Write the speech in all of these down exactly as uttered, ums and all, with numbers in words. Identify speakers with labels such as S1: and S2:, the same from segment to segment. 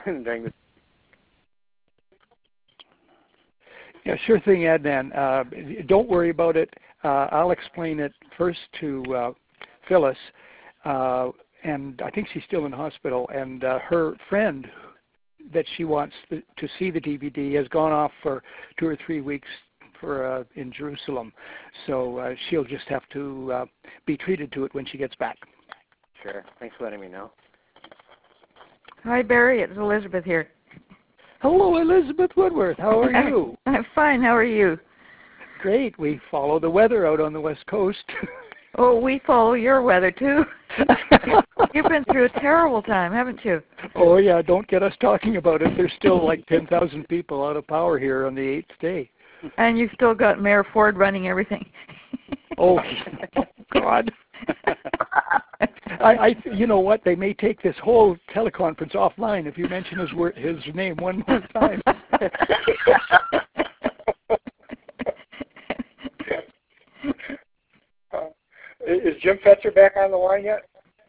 S1: during the.
S2: Yeah, sure thing, Adnan. Uh, don't worry about it. Uh, I'll explain it first to uh, Phyllis, uh, and I think she's still in hospital, and uh, her friend that she wants the, to see the D V D has gone off for two or three weeks for uh, in Jerusalem, so uh, she'll just have to uh, be treated to it when she gets back.
S1: Sure. Thanks for letting me know.
S3: Hi, Barry. It's Elizabeth here.
S2: Hello, Elizabeth Woodworth. How are you?
S3: I'm fine. How are you?
S2: Great. We follow the weather out on the West Coast.
S3: Oh, we follow your weather, too. You've been through a terrible time, haven't you?
S2: Oh, yeah. Don't get us talking about it. There's still like ten thousand people out of power here on the eighth day.
S3: And you've still got Mayor Ford running everything.
S2: Oh, oh God. I, I, you know what? They may take this whole teleconference offline if you mention his word, his name one more time.
S4: uh, is Jim Fetzer back on the line yet?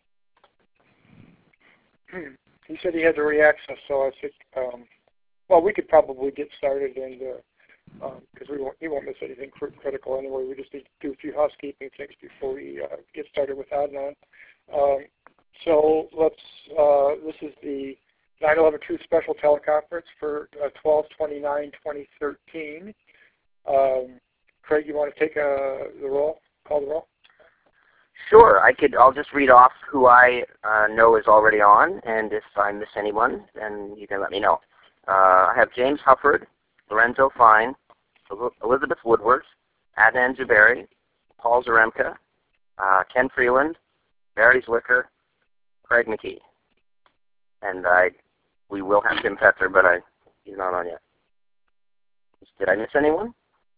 S4: He said he had to re-access, so I said, um, well, we could probably get started and. Uh, because um, we won't, we won't miss anything critical anyway. We just need to do a few housekeeping things before we uh, get started with Adnan. Um, so let's. Uh, this is the nine eleven Truth Special Teleconference for uh, twelve twenty-nine twenty thirteen. Um, Craig, you want to take uh, the roll? Call the roll.
S5: Sure. I could. I'll just read off who I uh, know is already on, and if I miss anyone, then you can let me know. Uh, I have James Hufford, Lorenzo Fine, Elizabeth Woodworth, Adnan Jabari, Paul Zaremka, uh, Ken Freeland, Barry Zwicker, Craig McKee. And I, we will have Jim Fetzer, but I, he's not on yet. Did I miss anyone?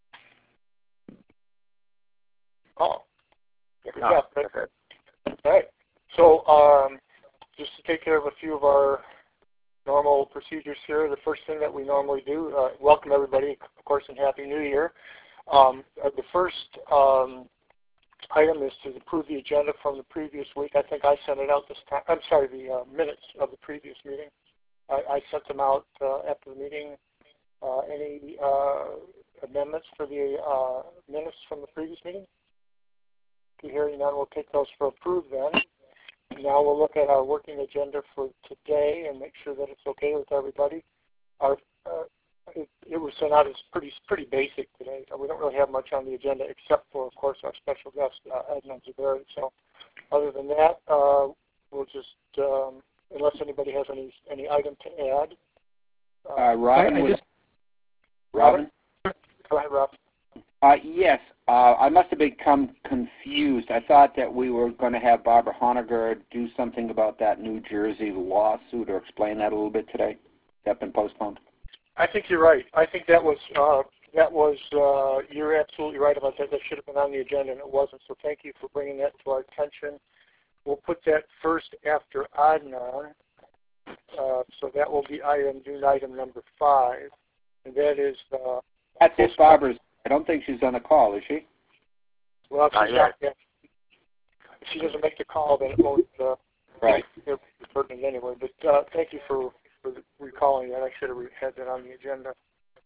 S4: Oh.
S5: If
S4: Good
S5: not,
S4: job,
S5: that's it.
S4: All right. So um, just to take care of a few of our normal procedures here. The first thing that we normally do, uh, welcome everybody, of course, and Happy New Year. Um, uh, the first um, item is to approve the agenda from the previous week. I think I sent it out this time. I'm sorry, the uh, minutes of the previous meeting. I, I sent them out uh, after the meeting. Uh, any uh, amendments for the uh, minutes from the previous meeting? If you hear none, we'll take those for approved then. Now we'll look at our working agenda for today and make sure that it's okay with everybody. Our, uh, it, it was sent out as pretty pretty basic today. We don't really have much on the agenda except for, of course, our special guest, uh, Adnan Jabari. So other than that, uh, we'll just, um, unless anybody has any any item to add.
S6: Uh, uh, Robin,
S2: I, I just,
S6: Robin?
S4: Go ahead, Rob.
S6: Uh, yes, uh, I must have become confused. I thought that we were going to have Barbara Honegger do something about that New Jersey lawsuit or explain that a little bit today. That's been postponed.
S4: I think you're right. I think that was uh, that was uh, you're absolutely right about that. That should have been on the agenda and it wasn't. So thank you for bringing that to our attention. We'll put that first after Adnan. Uh, so that will be item due item number five, and that is. Uh,
S6: That's it, Barbara's. I don't think she's on the call, is she?
S4: Well, if she's
S5: uh,
S4: not, yeah. If she doesn't make the call, then it won't uh,
S6: right.
S4: be pertinent anyway. But uh, thank you for, for recalling that. I should have had that on the agenda.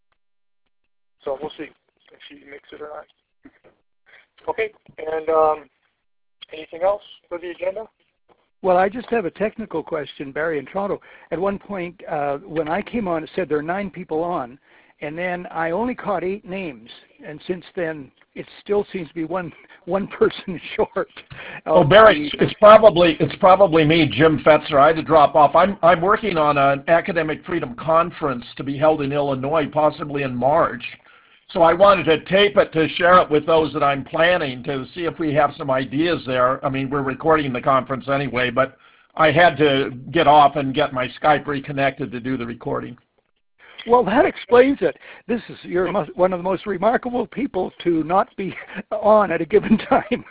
S4: So we'll see if she makes it or not. Okay, and um, anything else for the agenda?
S2: well, I just have a technical question, Barry, in Toronto. At one point, uh, when I came on, it said there are nine people on. And then I only caught eight names, and since then it still seems to be one one person short.
S7: Oh, Barry, it's probably it's probably me, Jim Fetzer. I had to drop off. I'm I'm working on an academic freedom conference to be held in Illinois, possibly in March. So I wanted to tape it to share it with those that I'm planning to see if we have some ideas there. I mean, we're recording the conference anyway, but I had to get off and get my Skype reconnected to do the recording.
S2: Well, that explains it. This is you're one of the most remarkable people to not be on at a given time.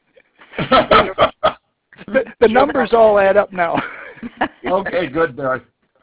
S2: the, the numbers all add up now.
S7: Okay, good, Barry.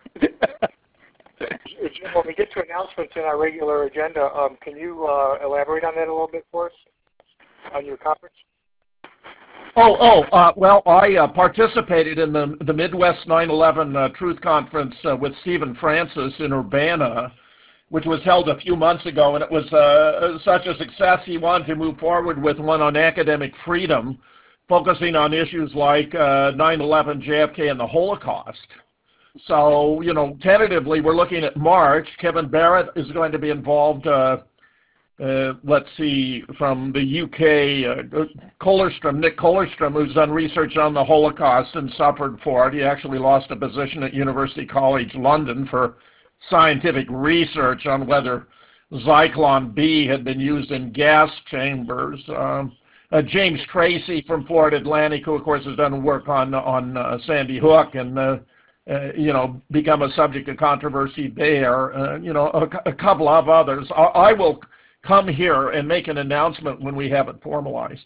S4: When we get to announcements in our regular agenda, um, can you uh, elaborate on that a little bit for us, on your conference?
S7: Oh, oh, uh, well, I uh, participated in the, the Midwest nine eleven uh, Truth Conference uh, with Stephen Francis in Urbana, which was held a few months ago, and it was uh, such a success he wanted to move forward with one on academic freedom, focusing on issues like uh, nine eleven, J F K, and the Holocaust. So, you know, tentatively, we're looking at March. Kevin Barrett is going to be involved, uh, uh, let's see, from the U K, uh, Collerstrom, Nick Collerstrom, who's done research on the Holocaust and suffered for it. He actually lost a position at University College London for scientific research on whether Zyklon B had been used in gas chambers. Um, uh, James Tracy from Florida Atlantic, who of course has done work on on uh, Sandy Hook and uh, uh, you know become a subject of controversy there. Uh, you know a, a couple of others. I, I will come here and make an announcement when we have it formalized.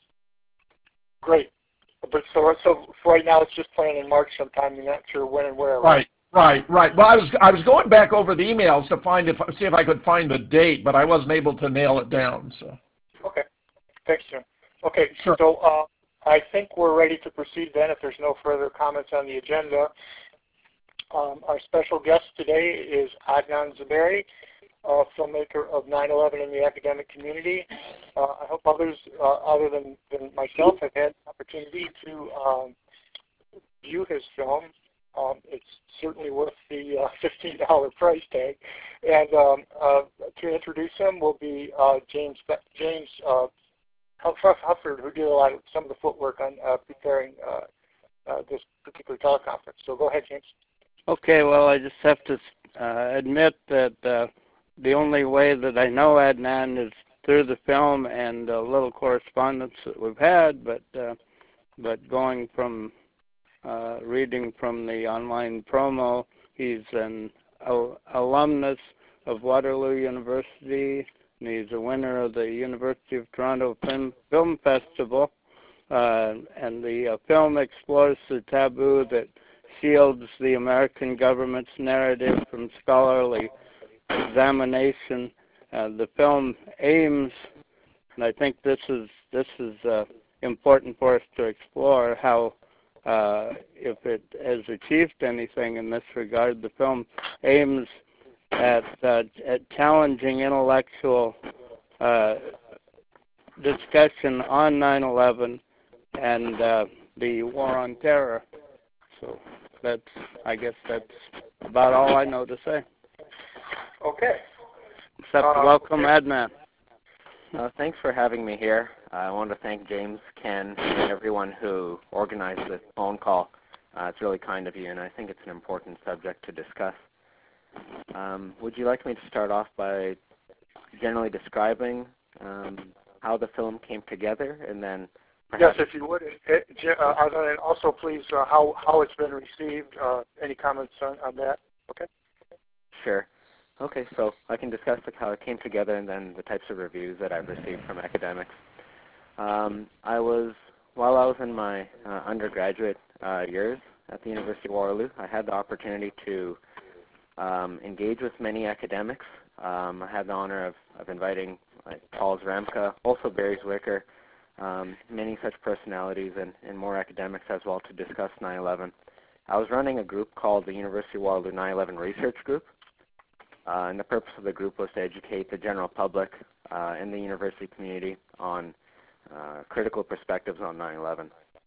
S4: Great. But so so for right now it's just planned in March sometime. You're not sure when and where.
S7: Right. right. Right, right. Well, I was I was going back over the emails to find if see if I could find the date, but I wasn't able to nail it down. So.
S4: Okay. Thanks, Jim. Okay.
S7: Sure.
S4: So uh, I think we're ready to proceed then. If there's no further comments on the agenda, um, our special guest today is Adnan Zaberi, uh, filmmaker of nine eleven in the academic community. Uh, I hope others uh, other than, than myself have had the opportunity to um, view his film. Um, it's certainly worth the uh, fifteen dollar price tag. And um, uh, to introduce him will be uh, James James uh, Hufford, who did a lot of some of the footwork on uh, preparing uh, uh, this particular teleconference. So go ahead, James.
S8: Okay. Well, I just have to uh, admit that uh, the only way that I know Adnan is through the film and a little correspondence that we've had, but uh, but going from Uh, reading from the online promo, he's an al alumnus of Waterloo University, and he's a winner of the University of Toronto Film, Film Festival. Uh, and the uh, film explores the taboo that shields the American government's narrative from scholarly examination. Uh, the film aims, and I think this is this is uh, important for us to explore, how Uh, if it has achieved anything in this regard. The film aims at, uh, at challenging intellectual uh, discussion on nine eleven and uh, the war on terror. So that's, I guess that's about all I know to say.
S4: Okay.
S8: Except
S4: uh,
S8: welcome,
S4: okay.
S8: Adnan.
S1: Uh, thanks for having me here. Uh, I want to thank James, Ken, and everyone who organized this phone call. Uh, it's really kind of you, and I think it's an important subject to discuss. Um, would you like me to start off by generally describing um, how the film came together, and then
S4: yes, if you would, uh, and also please uh, how how it's been received. Uh, any comments on, on that? Okay.
S1: Sure. Okay, so I can discuss like, how it came together and then the types of reviews that I've received from academics. Um, I was, while I was in my uh, undergraduate uh, years at the University of Waterloo, I had the opportunity to um, engage with many academics. Um, I had the honor of, of inviting like, Paul Zramka, also Barry Zwicker, um, many such personalities and, and more academics as well to discuss nine eleven. I was running a group called the University of Waterloo nine eleven Research Group. Uh, and the purpose of the group was to educate the general public uh, and the university community on uh, critical perspectives on nine eleven.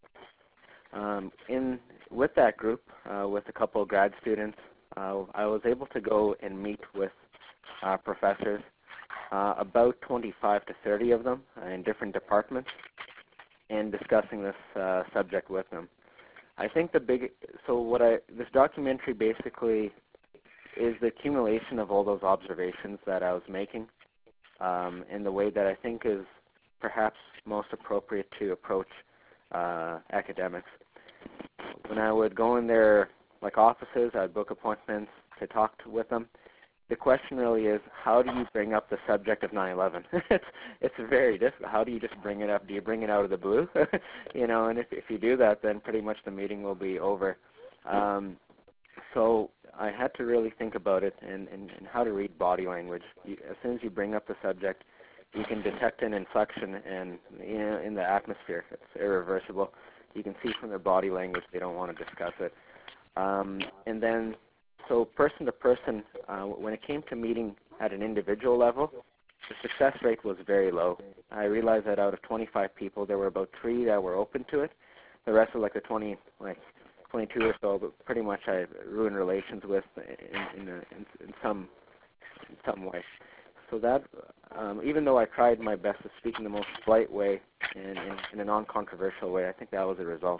S1: Um, in with that group, uh, with a couple of grad students, uh, I was able to go and meet with uh, professors, uh, about twenty-five to thirty of them uh, in different departments, and discussing this uh, subject with them. I think the big so what I this documentary basically is the accumulation of all those observations that I was making um, in the way that I think is perhaps most appropriate to approach uh, academics. When I would go in their like offices, I'd book appointments to talk to, with them. The question really is, how do you bring up the subject of nine eleven? it's, it's very difficult. How do you just bring it up? Do you bring it out of the blue? you know, and if, if you do that, then pretty much the meeting will be over. Um, so I had to really think about it and, and, and how to read body language. You, as soon as you bring up the subject, You can detect an inflection and you know, in the atmosphere. It's irreversible. You can see from their body language they don't want to discuss it. Um, and then, so person to person, uh, when it came to meeting at an individual level, the success rate was very low. I realized that out of twenty-five people, there were about three that were open to it. The rest were like the twenty, like twenty-two or so, but pretty much I ruined relations with in, in, a, in, in some in some way. So that, um, even though I tried my best to speak in the most polite way and in, in a non-controversial way, I think that was the result.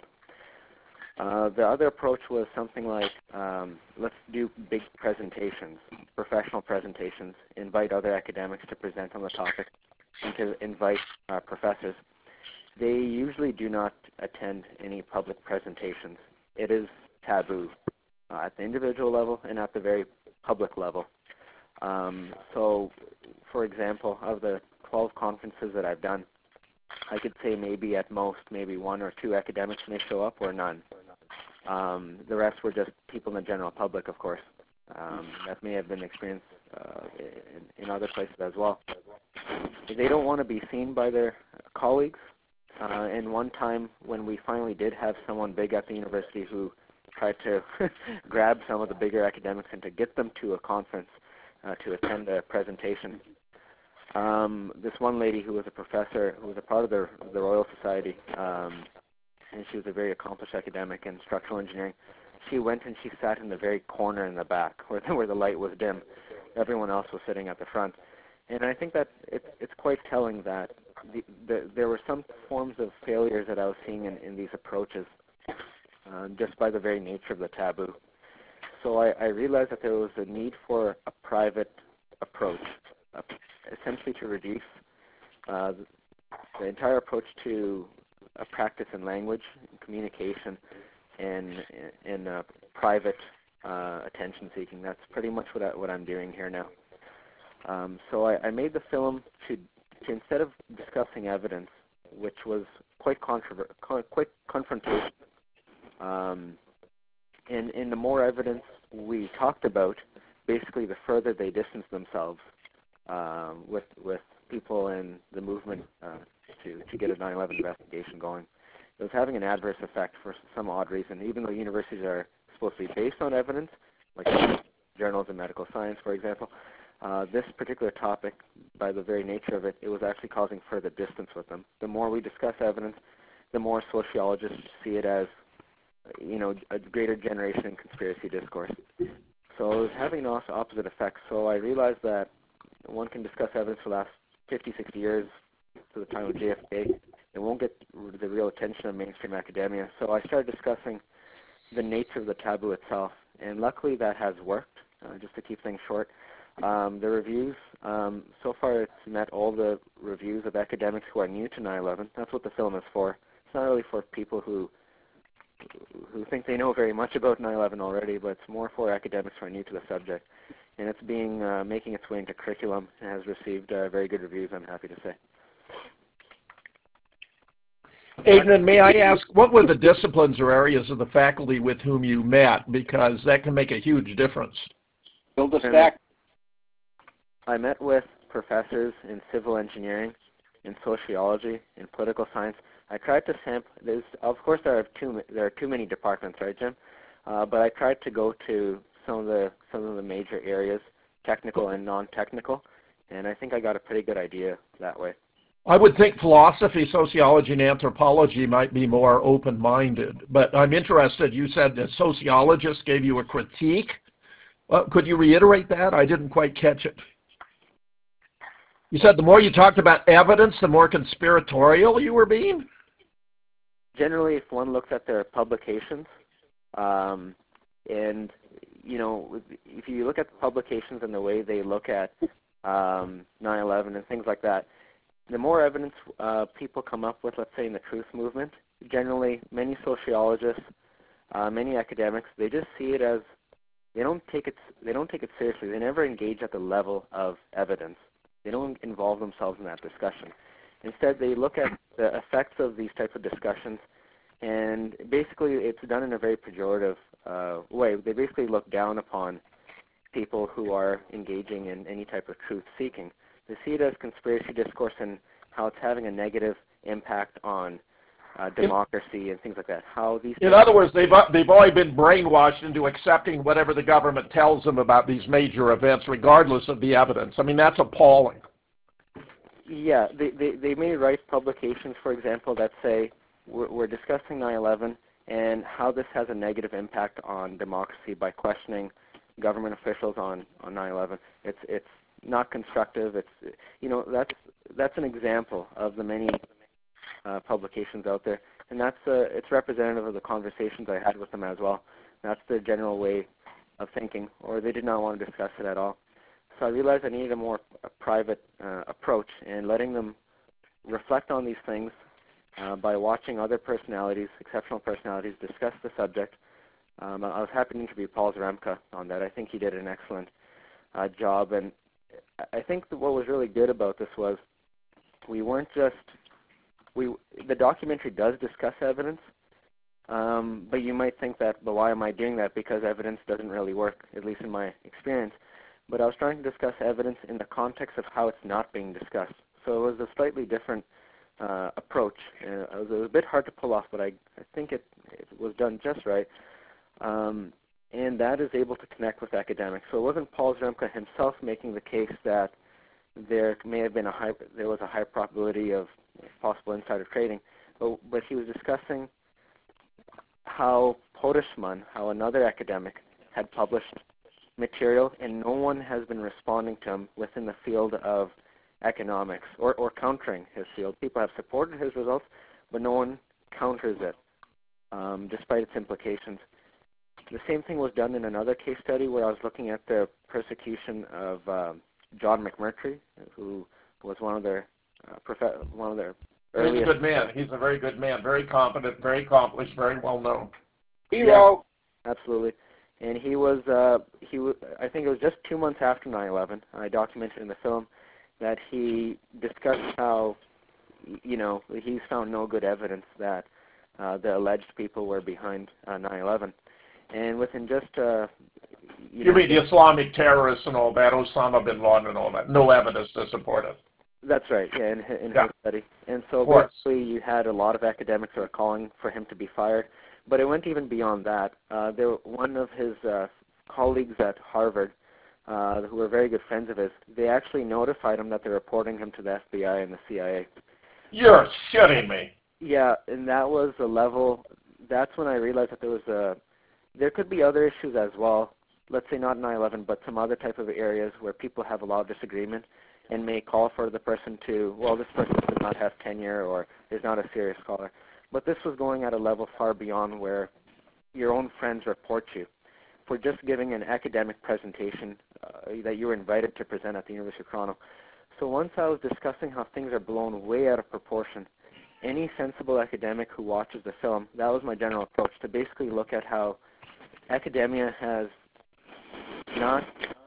S1: Uh, the other approach was something like, um, let's do big presentations, professional presentations, invite other academics to present on the topic, and to invite uh, professors. They usually do not attend any public presentations. It is taboo uh, at the individual level and at the very public level. Um, so, for example, of the twelve conferences that I've done, I could say maybe at most, maybe one or two academics may show up or none. Um, the rest were just people in the general public, of course. Um, that may have been experienced uh, in, in other places as well. They don't want to be seen by their colleagues. Uh, and one time when we finally did have someone big at the university who tried to grab some of the bigger academics and to get them to a conference uh, to attend a presentation, um, this one lady who was a professor, who was a part of the, the Royal Society, um, and she was a very accomplished academic in structural engineering, she went and she sat in the very corner in the back where the, where the light was dim. Everyone else was sitting at the front. And I think that it, it's quite telling that the, the, there were some forms of failures that I was seeing in, in these approaches uh, just by the very nature of the taboo. So I, I realized that there was a need for a private approach, uh, essentially to reduce uh, the entire approach to a practice in language, in communication, and in uh, private uh, attention seeking. That's pretty much what, I, what I'm doing here now. Um, so I, I made the film to, to, instead of discussing evidence, which was quite, controver- quite confrontational, um, and, and the more evidence we talked about, basically the further they distanced themselves um, with, with people in the movement uh, to, to get a nine eleven investigation going. It was having an adverse effect for some odd reason, even though universities are supposed to be based on evidence, like journals of medical science, for example. Uh, this particular topic, by the very nature of it, it was actually causing further distance with them. The more we discuss evidence, the more sociologists see it as, you know, a greater generation in conspiracy discourse. So it was having an opposite effect. So I realized that one can discuss evidence for the last fifty, sixty years to the time of J F K. It won't get the real attention of mainstream academia. So I started discussing the nature of the taboo itself. And luckily that has worked, uh, just to keep things short. Um, the reviews, um, so far it's met all the reviews of academics who are new to nine eleven. That's what the film is for. It's not really for people who who think they know very much about nine eleven already, but it's more for academics who are new to the subject. And it's being uh, making its way into curriculum and has received uh, very good reviews, I'm happy to say.
S7: Adnan, may I ask, what were the disciplines or areas of the faculty with whom you met? Because that can make a huge difference.
S6: Build a stack.
S1: I met with professors in civil engineering, in sociology, in political science. I tried to sample. There's, of course, there are too there are too many departments, right, Jim? Uh, but I tried to go to some of the some of the major areas, technical and non-technical, and I think I got a pretty good idea that way.
S7: I would think philosophy, sociology, and anthropology might be more open-minded. But I'm interested. You said that sociologists gave you a critique. Uh, could you reiterate that? I didn't quite catch it. You said the more you talked about evidence, the more conspiratorial you were being?
S1: Generally, if one looks at their publications, um, and, you know, if you look at the publications and the way they look at um, nine eleven and things like that, the more evidence uh, people come up with, let's say in the truth movement, generally many sociologists, uh, many academics, they just see it as, they don't take it, they don't take it seriously. They never engage at the level of evidence. They don't involve themselves in that discussion. Instead, they look at the effects of these types of discussions, and basically it's done in a very pejorative uh, way. They basically look down upon people who are engaging in any type of truth-seeking. They see it as conspiracy discourse and how it's having a negative impact on uh, democracy and things like that. How these
S7: In other words, they've they've already been brainwashed into accepting whatever the government tells them about these major events, regardless of the evidence. I mean, that's appalling.
S1: Yeah, they, they, they may write publications, for example, that say we're, we're discussing nine eleven and how this has a negative impact on democracy by questioning government officials on, on nine eleven. It's it's not constructive. It's you know that's that's an example of the many uh, publications out there, and that's uh, it's representative of the conversations I had with them as well. That's their general way of thinking, or they did not want to discuss it at all. So I realized I needed a more a private uh, approach and letting them reflect on these things uh, by watching other personalities, exceptional personalities, discuss the subject. Um, I was happy to interview Paul Zaremka on that. I think he did an excellent uh, job, and I think that what was really good about this was we weren't just we. The documentary does discuss evidence, um, but you might think that, but why am I doing that? Because evidence doesn't really work, at least in my experience. But I was trying to discuss evidence in the context of how it's not being discussed. So it was a slightly different uh, approach. Uh, it, was, it was a bit hard to pull off, but I, I think it, it was done just right. Um, and that is able to connect with academics. So it wasn't Paul Zaremka himself making the case that there may have been a high, there was a high probability of possible insider trading, but, but he was discussing how Podeshman, how another academic, had published material, and no one has been responding to him within the field of economics or, or countering his field. People have supported his results, but no one counters it, um, despite its implications. The same thing was done in another case study where I was looking at the persecution of um, John McMurtry, who was one of their uh, prof- one of their earliest.
S7: He's a good man. He's a very good man. Very competent, very accomplished, very well known.
S6: Hero.
S1: Yeah, absolutely. And he was, uh, he w- I think it was just two months after nine eleven, I documented in the film, that he discussed how, you know, he's found no good evidence that uh, the alleged people were behind uh, nine eleven. And within just, uh, you,
S7: you
S1: know,
S7: mean the Islamic terrorists and all that, Osama bin Laden and all that, no evidence to support it.
S1: That's right, yeah, in, in
S7: Yeah.
S1: his study. And so basically you had a lot of academics who were calling for him to be fired. But it went even beyond that. Uh, there, one of his uh, colleagues at Harvard, uh, who were very good friends of his, they actually notified him that they're reporting him to the F B I and the C I A.
S7: You're shitting me.
S1: Yeah, and that was a level. That's when I realized that there was a. There could be other issues as well. Let's say not nine eleven, but some other type of areas where people have a lot of disagreement and may call for the person to, well, this person does not have tenure or is not a serious scholar. But this was going at a level far beyond where your own friends report you for just giving an academic presentation uh, that you were invited to present at the University of Toronto. So once I was discussing how things are blown way out of proportion, any sensible academic who watches the film, that was my general approach, to basically look at how academia has not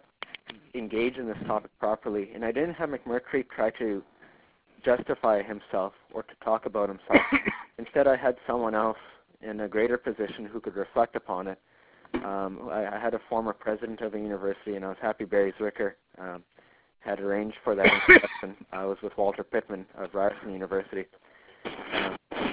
S1: engaged in this topic properly. And I didn't have McMurtry try to justify himself or to talk about himself. Instead, I had someone else in a greater position who could reflect upon it. Um, I, I had a former president of the university, and I was happy Barry Zwicker um, had arranged for that introduction. I was with Walter Pittman of Ryerson University. Um,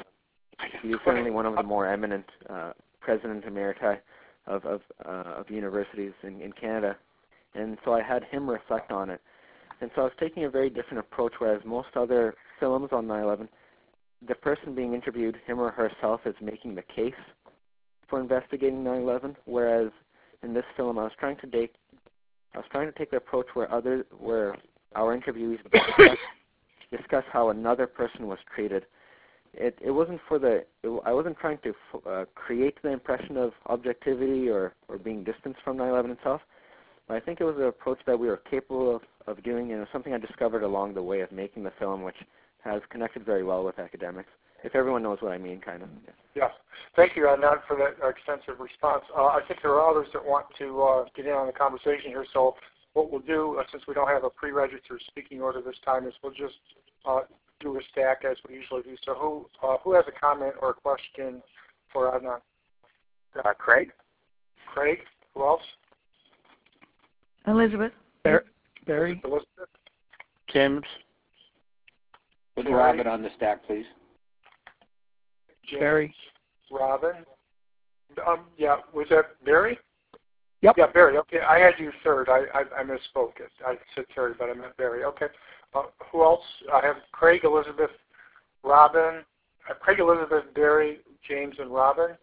S1: he was certainly one of the more eminent uh, president emeriti of, of, uh, of universities in, in Canada. And so I had him reflect on it. And so I was taking a very different approach, whereas most other films on nine eleven, the person being interviewed, him or herself, is making the case for investigating nine eleven, whereas in this film I was trying to take I was trying to take the approach where other where our interviewees discuss, discuss how another person was treated. It it wasn't for the it, I wasn't trying to uh, create the impression of objectivity or, or being distanced from nine eleven itself. But I think it was an approach that we were capable of, of doing, and it was something I discovered along the way of making the film, which has connected very well with academics. If everyone knows what I mean, kind of. Yeah.
S4: Yes. Thank you, Adnan, for that extensive response. Uh, I think there are others that want to uh, get in on the conversation here. So what we'll do, uh, since we don't have a pre-registered speaking order this time, is we'll just uh, do a stack as we usually do. So who uh, who has a comment or a question for Adnan?
S5: Uh, Craig?
S4: Craig? Who else?
S3: Elizabeth?
S2: Bar- Barry?
S4: Elizabeth?
S8: James.
S6: Put Robin on the stack, please.
S4: James,
S2: Barry.
S4: Robin. Um, yeah, was that Barry?
S2: Yep.
S4: Yeah, Barry. Okay, I had you third. I I, I misspoke. I said Terry, but I meant Barry. Okay. Uh, who else? I have Craig, Elizabeth, Robin. Uh, Craig, Elizabeth, Barry, James, and Robin.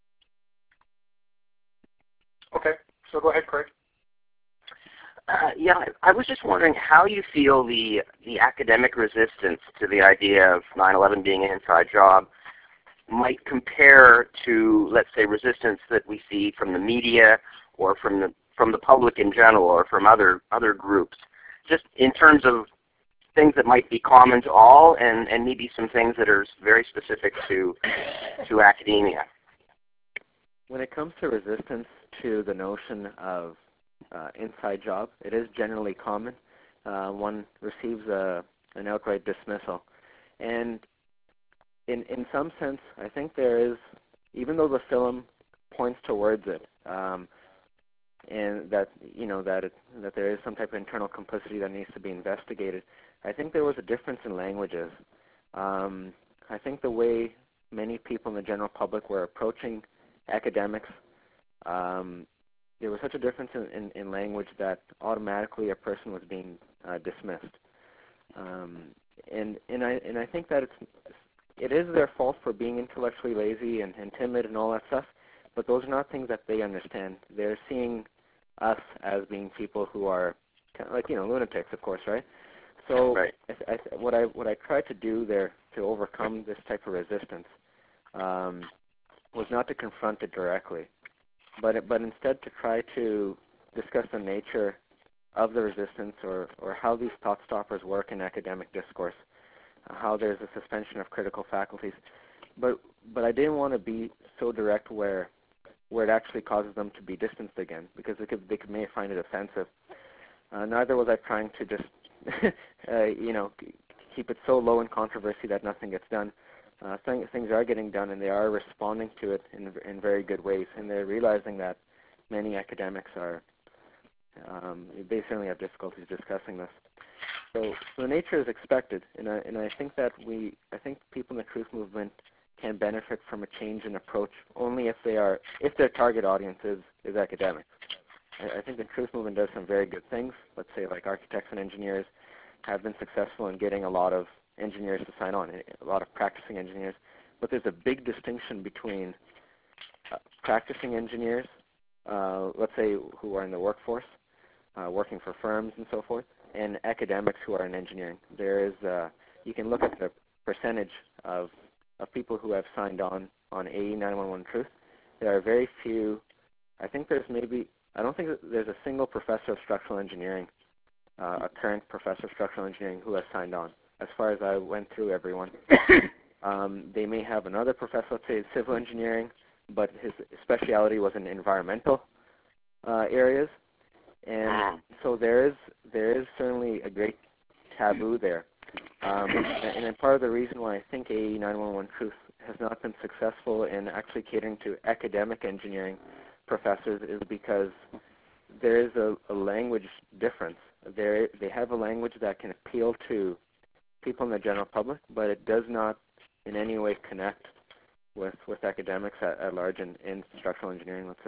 S4: Okay. So go ahead, Craig.
S5: Uh, yeah, I, I was just wondering how you feel the the academic resistance to the idea of nine eleven being an inside job might compare to, let's say, resistance that we see from the media or from the from the public in general or from other other groups, just in terms of things that might be common to all and, and maybe some things that are very specific to to academia.
S1: When it comes to resistance to the notion of uh, inside job, it is generally common. Uh, one receives a, an outright dismissal. And in in some sense, I think there is, even though the film points towards it, um, and that you know that it, that there is some type of internal complicity that needs to be investigated, I think there was a difference in languages. Um, I think the way many people in the general public were approaching academics, um, there was such a difference in, in, in language that automatically a person was being uh, dismissed. Um, and and I and I think that it's it is their fault for being intellectually lazy and, and timid and all that stuff, but those are not things that they understand. They're seeing us as being people who are kind of like, you know, lunatics, of course, right? So
S5: right.
S1: I, I, what I what I tried to do there to overcome this type of resistance um, was not to confront it directly, but but instead to try to discuss the nature of the resistance or, or how these thought stoppers work in academic discourse, how there's a suspension of critical faculties. But but I didn't want to be so direct where where it actually causes them to be distanced again, because they could they could may find it offensive. Uh, neither was I trying to just uh, you know keep it so low in controversy that nothing gets done. Uh, things things are getting done, and they are responding to it in in very good ways, and they're realizing that many academics are um, they certainly have difficulties discussing this. So, so the nature is expected, and I, and I think that we, I think people in the truth movement can benefit from a change in approach only if they are, if their target audience is, is academics. I, I think the truth movement does some very good things. Let's say like architects and engineers have been successful in getting a lot of engineers to sign on, a lot of practicing engineers. But there's a big distinction between uh, practicing engineers, uh, let's say who are in the workforce, uh, working for firms and so forth, and academics who are in engineering. There is, uh, you can look at the percentage of, of people who have signed on on A E nine one one Truth. There are very few, I think there's maybe, I don't think there's a single professor of structural engineering, uh, a current professor of structural engineering who has signed on, as far as I went through everyone. um, they may have another professor, let's say civil engineering, but his specialty was in environmental uh, areas. And so there is there is certainly a great taboo there, um, and, and part of the reason why I think A E nine one one Truth has not been successful in actually catering to academic engineering professors is because there is a, a language difference. There they have a language that can appeal to people in the general public, but it does not in any way connect with with academics at, at large in, in structural engineering, let's say.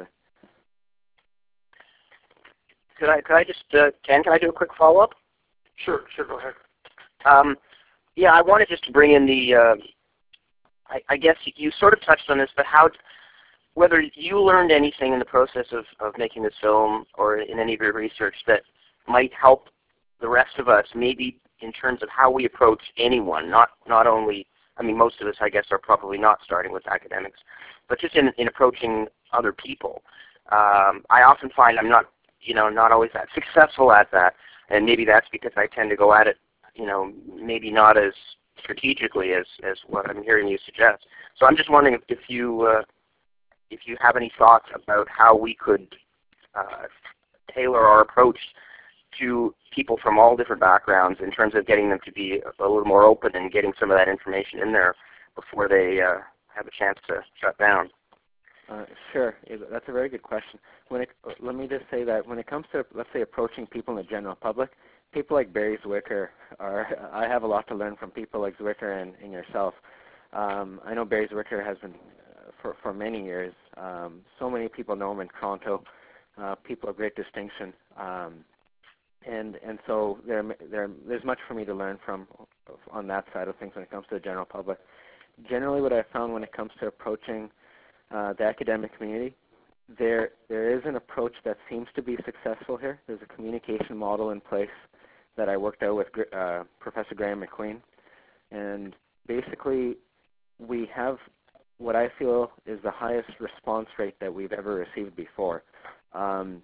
S5: Could I, could I just, uh, Ken, can I do a quick follow-up?
S4: Sure, sure, go ahead.
S5: Um, yeah, I wanted just to bring in the, uh, I, I guess you sort of touched on this, but how, whether you learned anything in the process of, of making this film or in any of your research that might help the rest of us, maybe in terms of how we approach anyone, not, not only, I mean, most of us, I guess, are probably not starting with academics, but just in, in approaching other people. Um, I often find I'm not you know, not always that successful at that. And maybe that's because I tend to go at it, you know, maybe not as strategically as, as what I'm hearing you suggest. So I'm just wondering if, if you uh, if you have any thoughts about how we could uh, tailor our approach to people from all different backgrounds in terms of getting them to be a little more open and getting some of that information in there before they uh, have a chance to shut down.
S1: Uh, sure, that's a very good question. When it, let me just say that when it comes to, let's say, approaching people in the general public, people like Barry Zwicker are, I have a lot to learn from people like Zwicker and, and yourself. Um, I know Barry Zwicker has been, uh, for, for many years, um, so many people know him in Toronto, uh, people of great distinction. Um, and and so there, there, there's much for me to learn from on that side of things when it comes to the general public. Generally, what I've found when it comes to approaching uh, the academic community, there there is an approach that seems to be successful here. There's a communication model in place that I worked out with uh, Professor Graham McQueen, and basically we have what I feel is the highest response rate that we've ever received before. Um,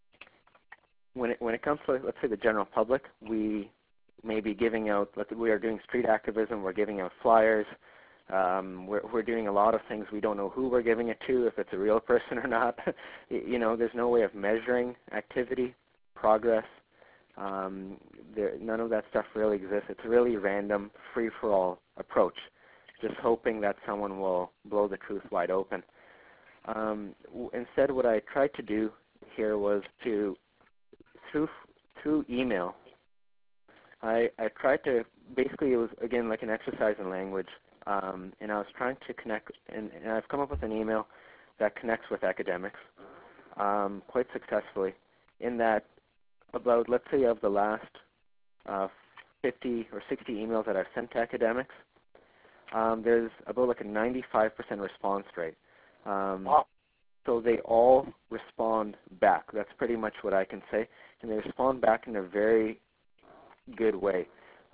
S1: when it when it comes to, let's say, the general public, we may be giving out. Let's, we are doing street activism. We're giving out flyers. Um, we're, we're doing a lot of things. We don't know who we're giving it to, if it's a real person or not. You know, there's no way of measuring activity, progress. Um, there, none of that stuff really exists. It's a really random, free-for-all approach, just hoping that someone will blow the truth wide open. Um, w instead, what I tried to do here was to, through, through email, I, I tried to, basically it was, again, like an exercise in language. Um, and I was trying to connect, and, and I've come up with an email that connects with academics um, quite successfully, in that about, let's say, of the last uh, fifty or sixty emails that I've sent to academics, um, there's about like a ninety-five percent response rate. Um,
S4: wow.
S1: So they all respond back. That's pretty much what I can say. And they respond back in a very good way.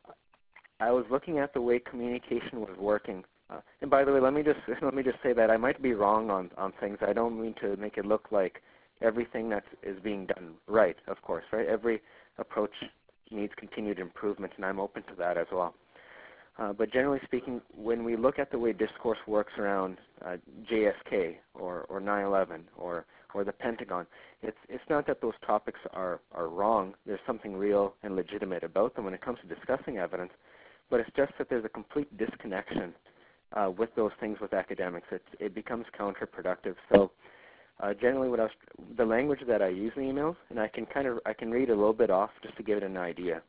S1: I was looking at the way communication was working, uh, and by the way, let me just let me just say that I might be wrong on on things. I don't mean to make it look like everything that is being done right. Of course, right? Every approach needs continued improvement, and I'm open to that as well. Uh, but generally speaking, when we look at the way discourse works around uh, J F K or or nine eleven or or the Pentagon, it's it's not that those topics are are wrong. There's something real and legitimate about them when it comes to discussing evidence. But it's just that there's a complete disconnection uh, with those things with academics. It, it becomes counterproductive. So uh, generally, what I was, the language that I use in emails, and I can kind of I can read a little bit off just to give it an idea.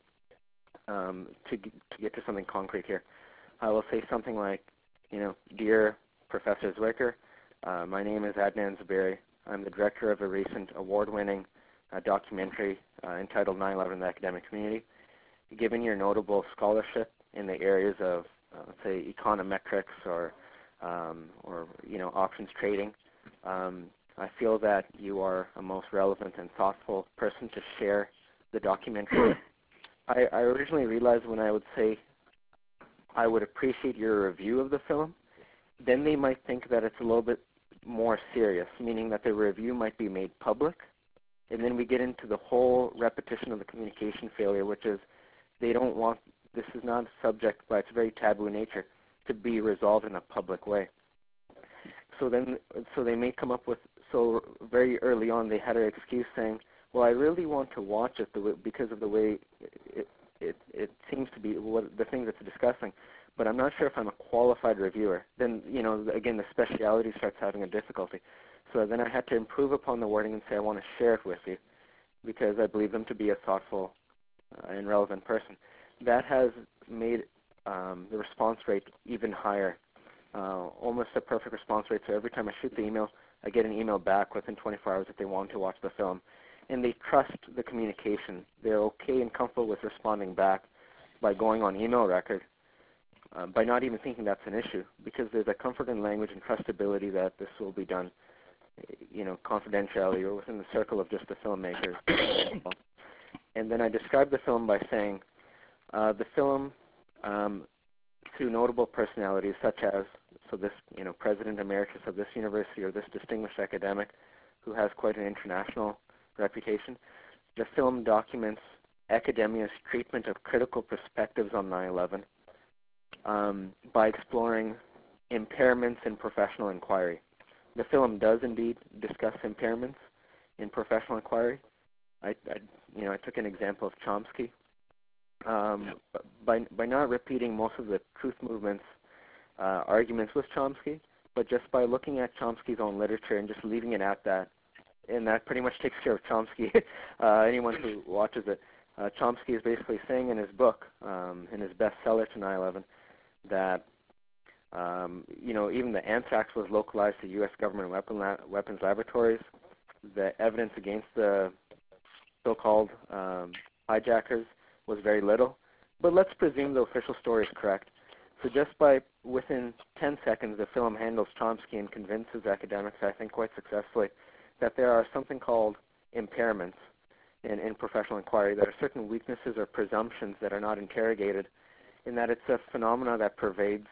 S1: Um, to to get to something concrete here, I will say something like, you know, dear Professor Zwicker, uh, my name is Adnan Zuberi. I'm the director of a recent award-winning uh, documentary uh, entitled nine eleven in the Academic Community. Given your notable scholarship in the areas of, uh, let's say, econometrics or, um, or you know, options trading, um, I feel that you are a most relevant and thoughtful person to share the documentary. I, I originally realized when I would say I would appreciate your review of the film, then they might think that it's a little bit more serious, meaning that the review might be made public, and then we get into the whole repetition of the communication failure, which is they don't want, this is not a subject by its very taboo nature, to be resolved in a public way. So then, so they may come up with, so very early on they had an excuse saying, well, I really want to watch it the way, because of the way it, it, it seems to be, what, the things it's discussing, but I'm not sure if I'm a qualified reviewer. Then, you know, again, the speciality starts having a difficulty. So then I had to improve upon the wording and say, I want to share it with you because I believe them to be a thoughtful uh, and relevant person. That has made um, the response rate even higher, uh, almost a perfect response rate. So every time I shoot the email, I get an email back within twenty-four hours if they want to watch the film. And they trust the communication. They're okay and comfortable with responding back by going on email record, uh, by not even thinking that's an issue, because there's a comfort in language and trustability that this will be done, you know, confidentially or within the circle of just the filmmakers. And then I described the film by saying, uh, the film, um, through notable personalities such as, so this, you know, President Emeritus of this university or this distinguished academic who has quite an international reputation, the film documents academia's treatment of critical perspectives on nine eleven um, by exploring impairments in professional inquiry. The film does indeed discuss impairments in professional inquiry. I, I you know, I took an example of Chomsky. Um, by by not repeating most of the truth movement's uh, arguments with Chomsky, but just by looking at Chomsky's own literature and just leaving it at that, and that pretty much takes care of Chomsky, uh, anyone who watches it. Uh, Chomsky is basically saying in his book, um, in his bestseller to nine eleven, that um, you know, even the anthrax was localized to U S government weapon la- weapons laboratories. The evidence against the so-called um, hijackers was very little. But let's presume the official story is correct. So just by within ten seconds, the film handles Chomsky and convinces academics, I think quite successfully, that there are something called impairments in, in professional inquiry, that are certain weaknesses or presumptions that are not interrogated, in that it's a phenomena that pervades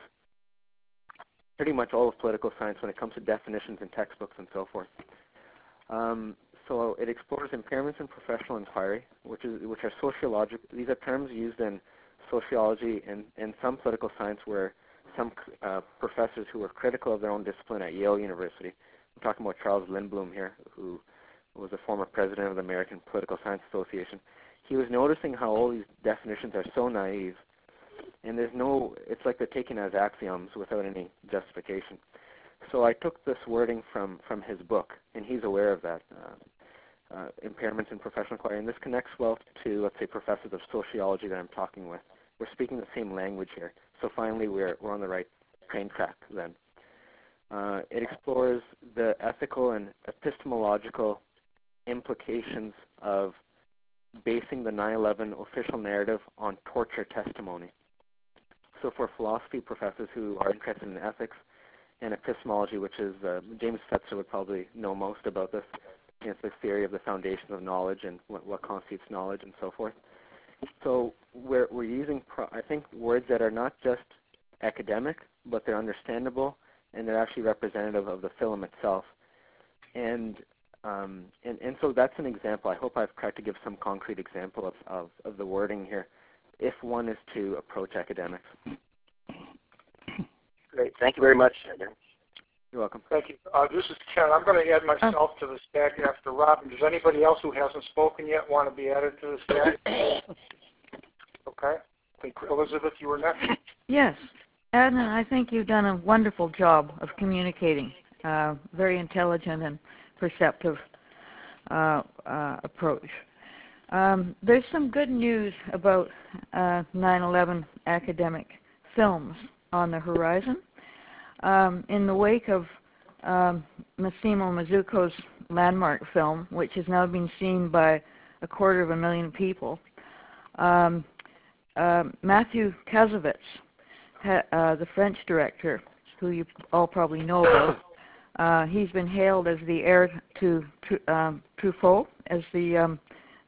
S1: pretty much all of political science when it comes to definitions in textbooks and so forth. Um, so it explores impairments in professional inquiry, which is which are sociological. These are terms used in sociology and, and some political science where some uh, professors who were critical of their own discipline at Yale University. I'm talking about Charles Lindblom here, who was a former president of the American Political Science Association. He was noticing how all these definitions are so naive, and there's no, it's like they're taken as axioms without any justification. So I took this wording from, from his book, and he's aware of that, uh, uh, impairments in professional inquiry, and this connects well to, let's say, professors of sociology that I'm talking with. We're speaking the same language here, so finally we're, we're on the right train track then. Uh, it explores the ethical and epistemological implications of basing the nine eleven official narrative on torture testimony. So for philosophy professors who are interested in ethics and epistemology, which is, uh, James Fetzer would probably know most about this, it's the theory of the foundations of knowledge and what, what constitutes knowledge and so forth. So we're, we're using, pro- I think, words that are not just academic, but they're understandable, and they're actually representative of the film itself. And, um, and, and so that's an example. I hope I've tried to give some concrete example of, of, of the wording here, if one is to approach academics.
S5: Great. Thank you very much.
S1: You're welcome.
S4: Thank you. Uh, this is Ken. I'm going to add myself to the stack after Robin. Does anybody else who hasn't spoken yet want to be added to the stack? Okay. I think, Elizabeth, you were next.
S3: Yes. Adnan, I think you've done a wonderful job of communicating. Uh, very intelligent and perceptive uh, uh, approach. Um, there's some good news about uh, nine eleven academic films on the horizon. Um, in the wake of um, Massimo Mazzucco's landmark film, which has now been seen by a quarter of a million people, um, uh, Matthew Kassovitz, ha- uh, the French director, who you all probably know about, uh, he's been hailed as the heir to um, Truffaut, as the um,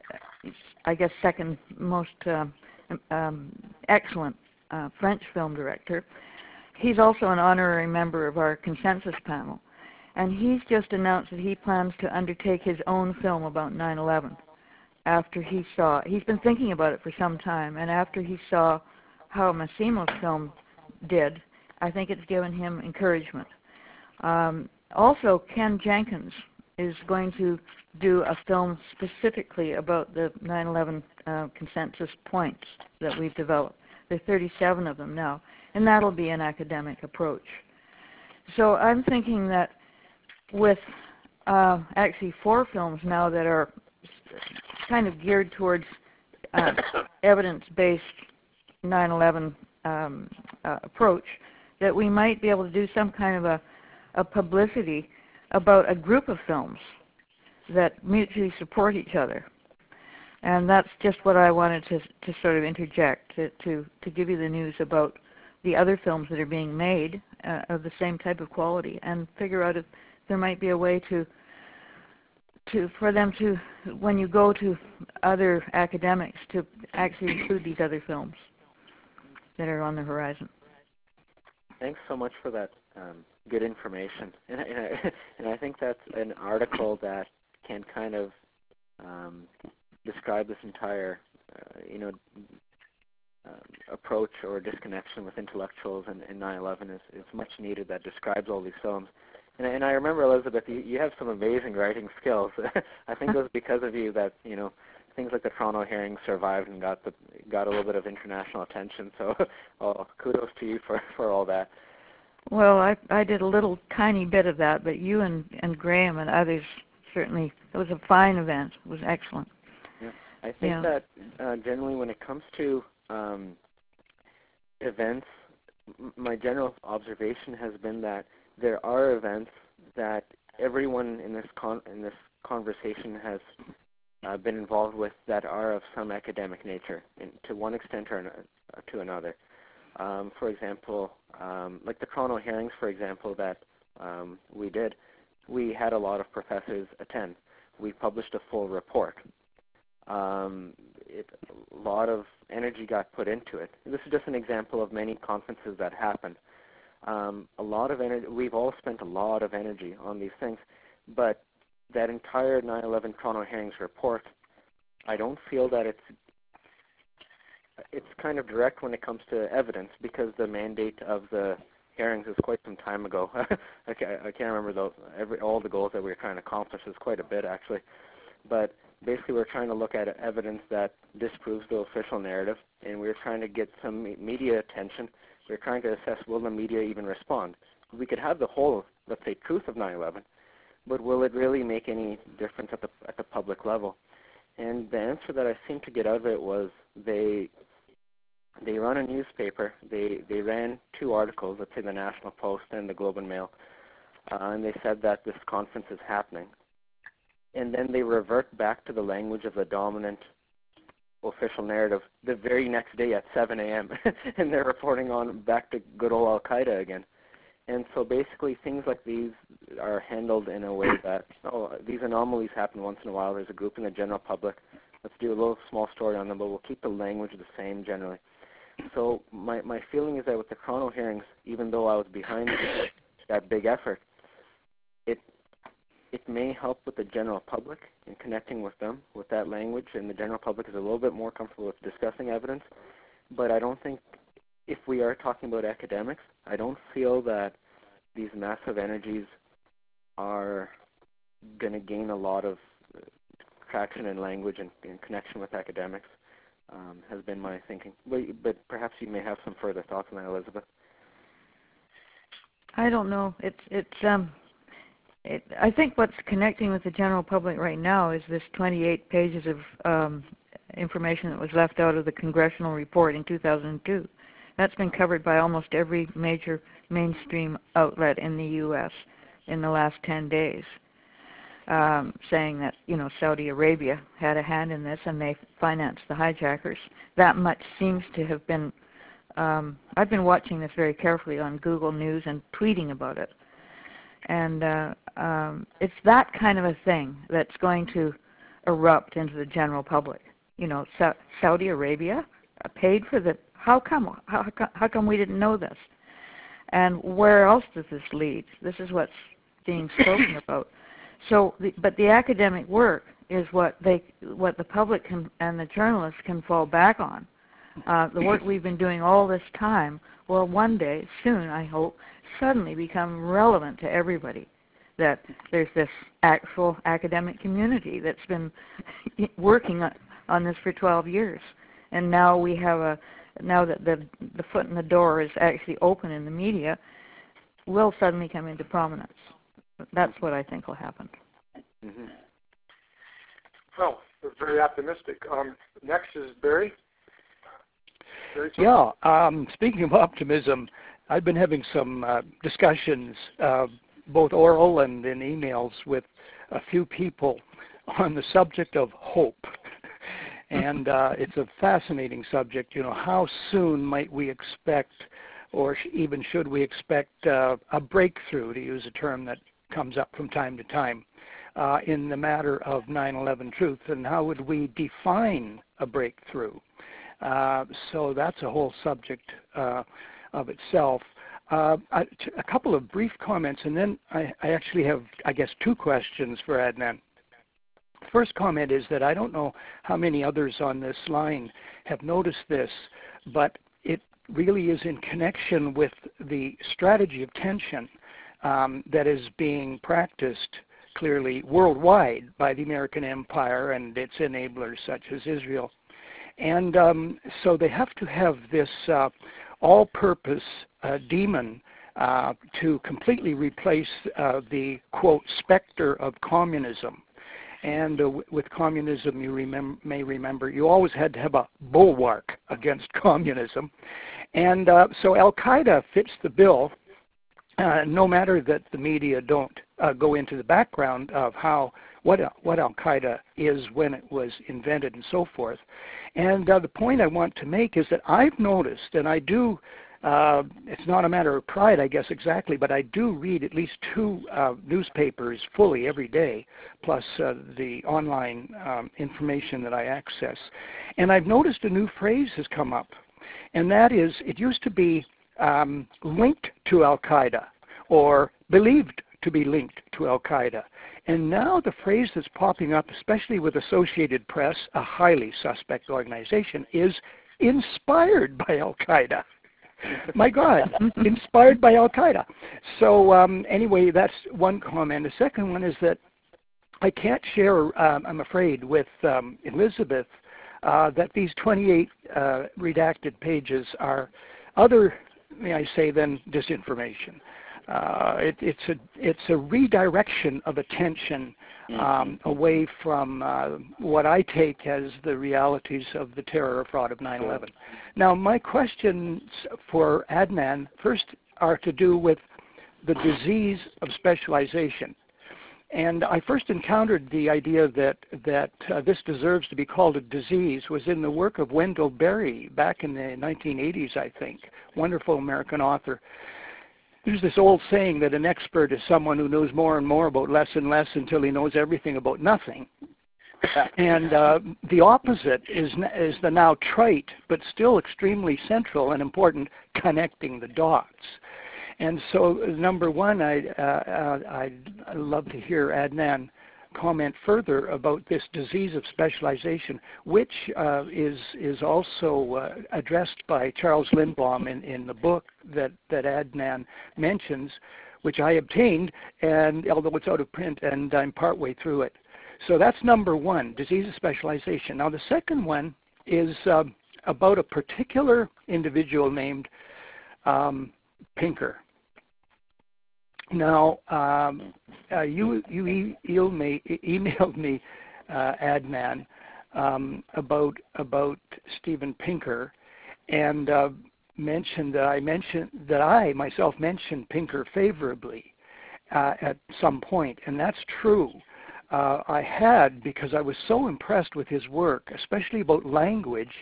S3: I guess second most um, um, excellent uh, French film director. He's also an honorary member of our consensus panel, and he's just announced that he plans to undertake his own film about nine eleven after he saw, he's been thinking about it for some time, and after he saw how Massimo's film did, I think it's given him encouragement. Um, also, Ken Jenkins is going to do a film specifically about the nine eleven uh, consensus points that we've developed. There are thirty-seven of them now, and that'll be an academic approach. So I'm thinking that with uh, actually four films now that are kind of geared towards uh, evidence-based nine eleven um, uh, approach, that we might be able to do some kind of a, a publicity about a group of films that mutually support each other. And that's just what I wanted to, to sort of interject, to, to, to give you the news about the other films that are being made uh, of the same type of quality, and figure out if there might be a way to, to for them to, when you go to other academics, to actually include these other films that are on the horizon.
S1: Thanks so much for that um, good information. And, and, I, and I think that's an article that can kind of um, describe this entire, uh, you know, um, approach or disconnection with intellectuals and, and nine eleven is, is much needed, that describes all these films. And, and I remember, Elizabeth, you, you have some amazing writing skills. I think it was because of you that, you know, things like the Toronto hearing survived and got the got a little bit of international attention. So, oh, kudos to you for, for all that.
S3: Well, I I did a little tiny bit of that, but you and, and Graham and others certainly, it was a fine event. It was excellent.
S1: Yeah. I think
S3: Yeah.
S1: that uh, generally when it comes to um, events, m- my general observation has been that there are events that everyone in this con- in this conversation has uh, been involved with that are of some academic nature, in, to one extent or an- uh, to another. Um, for example, um, like the Toronto hearings, for example, that um, we did, we had a lot of professors attend. We published a full report. Um, it, a lot of energy got put into it. This is just an example of many conferences that happened. Um, a lot of energy, we've all spent a lot of energy on these things, but that entire nine eleven Toronto hearings report, I don't feel that it's it's kind of direct when it comes to evidence, because the mandate of the hearings is quite some time ago. I, can't, I can't remember those, every, all the goals that we were trying to accomplish. It's quite a bit, actually. But basically, we're trying to look at evidence that disproves the official narrative, and we're trying to get some me- media attention. We're trying to assess, will the media even respond? We could have the whole, let's say, truth of nine eleven, but will it really make any difference at the at the public level? And the answer that I seemed to get out of it was they they run a newspaper. They they ran two articles, let's say the National Post and the Globe and Mail, uh, and they said that this conference is happening. And then they revert back to the language of the dominant official narrative the very next day at seven a.m. and they're reporting on back to good old Al-Qaeda again. And so basically things like these are handled in a way that, oh, these anomalies happen once in a while. There's a group in the general public. Let's do a little small story on them, but we'll keep the language the same generally. So my, my feeling is that with the Toronto hearings, even though I was behind that big effort, it it may help with the general public in connecting with them with that language, and the general public is a little bit more comfortable with discussing evidence. But I don't think, if we are talking about academics, I don't feel that these massive energies are going to gain a lot of traction in language and in connection with academics. Um, has been my thinking. But, but perhaps you may have some further thoughts on that, Elizabeth.
S3: I don't know. It's it's um, it, I think what's connecting with the general public right now is this twenty-eight pages of um, information that was left out of the congressional report in two thousand two. That's been covered by almost every major mainstream outlet in the U S in the last ten days. Um, saying that, you know, Saudi Arabia had a hand in this and they financed the hijackers. That much seems to have been, um, I've been watching this very carefully on Google News and tweeting about it. And uh, um, it's that kind of a thing that's going to erupt into the general public. You know, Sa- Saudi Arabia paid for the, how come, how, how come we didn't know this? And where else does this lead? This is what's being spoken about. So, the, but the academic work is what they, what the public can, and the journalists can fall back on. Uh, the work we've been doing all this time will one day, soon, I hope, suddenly become relevant to everybody. That there's this actual academic community that's been working on, on this for twelve years, and now we have a, now that the the foot in the door is actually open in the media, will suddenly come into prominence. That's what I think will happen.
S4: Mm-hmm. Well, we're very optimistic. Um, next is Barry. Barry
S2: yeah, um, speaking of optimism, I've been having some uh, discussions, uh, both oral and in emails, with a few people on the subject of hope. And uh, it's a fascinating subject. You know, how soon might we expect, or sh- even should we expect, uh, a breakthrough, to use a term that comes up from time to time, uh, in the matter of nine eleven truth, and how would we define a breakthrough? Uh, so that's a whole subject uh, of itself. Uh, a, a couple of brief comments, and then I, I actually have, I guess, two questions for Adnan. First comment is that I don't know how many others on this line have noticed this, but it really is in connection with the strategy of tension Um, that is being practiced clearly worldwide by the American empire and its enablers such as Israel. And um, so they have to have this uh, all-purpose uh, demon uh, to completely replace uh, the, quote, specter of communism. And uh, w- with communism, you remem- may remember, you always had to have a bulwark against communism. And uh, so Al-Qaeda fits the bill, uh, no matter that the media don't uh, go into the background of how what, what Al-Qaeda is when it was invented and so forth. And uh, the point I want to make is that I've noticed, and I do, uh, it's not a matter of pride, I guess, exactly, but I do read at least two uh, newspapers fully every day, plus uh, the online um, information that I access. And I've noticed a new phrase has come up, and that is, it used to be um, linked to Al-Qaeda, or believed to be linked to Al-Qaeda. And now the phrase that's popping up, especially with Associated Press, a highly suspect organization, is inspired by Al-Qaeda. My God, inspired by Al-Qaeda. So um, anyway, that's one comment. The second one is that I can't share, um, I'm afraid, with um, Elizabeth uh, that these twenty-eight uh, redacted pages are other, may I say, than disinformation. Uh, it, it's a it's a redirection of attention um, away from uh, what I take as the realities of the terror or fraud of nine eleven. Now, my questions for Adnan first are to do with the disease of specialization. And I first encountered the idea that that uh, this deserves to be called a disease was in the work of Wendell Berry back in the nineteen eighties, I think. Wonderful American author. There's this old saying that an expert is someone who knows more and more about less and less until he knows everything about nothing. And uh, the opposite is, is the now trite, but still extremely central and important, connecting the dots. And so, number one, I, uh, uh, I'd love to hear Adnan comment further about this disease of specialization, which uh, is is also uh, addressed by Charles Lindblom in, in the book that, that Adnan mentions, which I obtained, and although it's out of print, and I'm partway through it. So that's number one, disease of specialization. Now the second one is uh, about a particular individual named um, Pinker. Now, um, uh, you you e- emailed me, emailed me uh, Adnan, um, about about Steven Pinker, and uh, mentioned that I mentioned that I myself mentioned Pinker favorably uh, at some point, and that's true. Uh, I had, because I was so impressed with his work, especially about language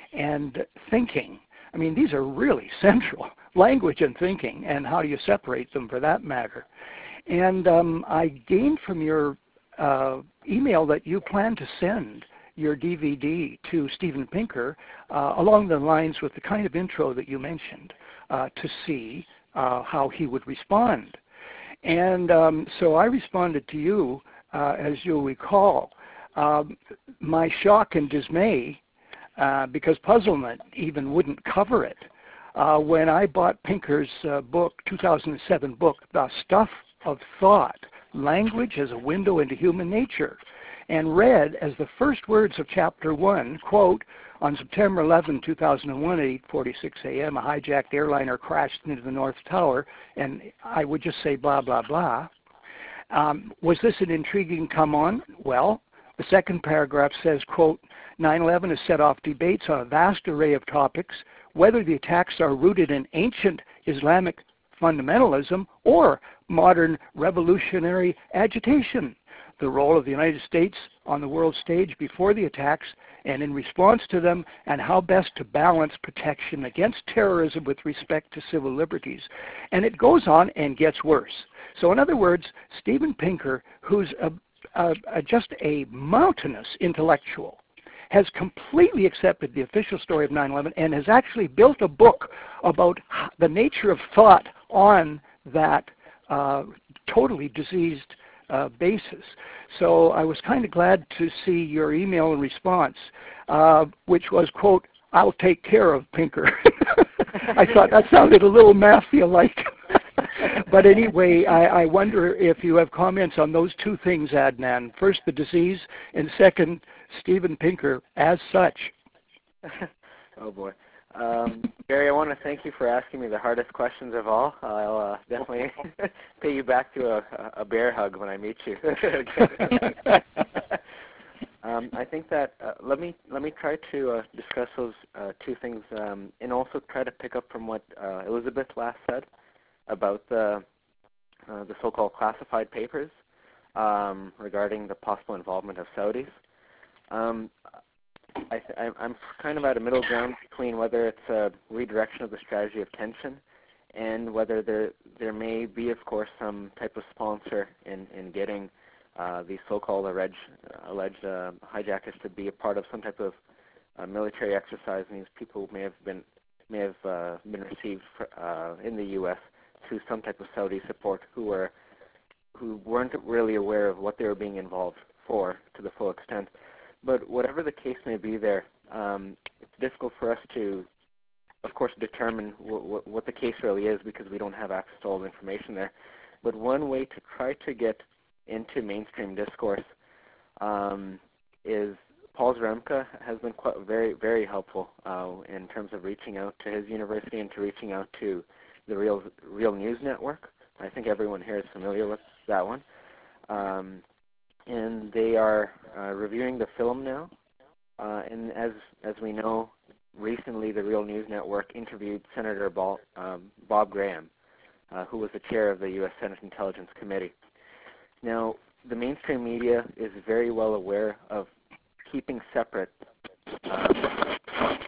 S2: and thinking. I mean, these are really central, language and thinking, and how do you separate them for that matter. And um, I gained from your uh, email that you plan to send your D V D to Steven Pinker uh, along the lines with the kind of intro that you mentioned uh, to see uh, how he would respond. And um, so I responded to you, uh, as you'll recall, um, my shock and dismay, uh, because Puzzlement even wouldn't cover it, uh, when I bought Pinker's uh, book, two thousand seven book, The Stuff of Thought, Language as a Window into Human Nature, and read as the first words of chapter one, quote, on September eleventh, two thousand one at eight forty-six a m, a hijacked airliner crashed into the North Tower, and I would just say blah, blah, blah. Um, was this an intriguing come on? Well, the second paragraph says, quote, nine eleven has set off debates on a vast array of topics, whether the attacks are rooted in ancient Islamic fundamentalism or modern revolutionary agitation, the role of the United States on the world stage before the attacks and in response to them, and how best to balance protection against terrorism with respect to civil liberties. And it goes on and gets worse. So in other words, Steven Pinker, who's a, a, a, just a mountainous intellectual, has completely accepted the official story of nine eleven and has actually built a book about the nature of thought on that uh, totally diseased uh, basis. So I was kind of glad to see your email and response, uh, which was, quote, I'll take care of Pinker. I thought that sounded a little mafia-like. But anyway, I, I wonder if you have comments on those two things, Adnan. First, the disease, and second, Steven Pinker as such.
S1: Oh, boy. Um, Barry, I want to thank you for asking me the hardest questions of all. I'll uh, definitely pay you back to a, a bear hug when I meet you. um, I think that uh, let me let me try to uh, discuss those uh, two things, um, and also try to pick up from what uh, Elizabeth last said about the uh, the so-called classified papers um, regarding the possible involvement of Saudis. Um, I th- I'm kind of at a middle ground between whether it's a redirection of the strategy of tension and whether there there may be, of course, some type of sponsor in, in getting uh, these so-called alleged, alleged uh, hijackers to be a part of some type of uh, military exercise. And these people may have been may have uh, been received for, uh, in the U S through some type of Saudi support, who were who weren't really aware of what they were being involved for to the full extent. But whatever the case may be there, um, it's difficult for us to, of course, determine w- w- what the case really is because we don't have access to all the information there. But one way to try to get into mainstream discourse um, is Paul Zaremka has been quite very, very helpful uh, in terms of reaching out to his university and to reaching out to the Real, Real News Network. I think everyone here is familiar with that one. Um, and they are uh, reviewing the film now. Uh, and as as we know, recently the Real News Network interviewed Senator Bob, um, Bob Graham, uh, who was the chair of the U S Senate Intelligence Committee. Now, the mainstream media is very well aware of keeping separate uh,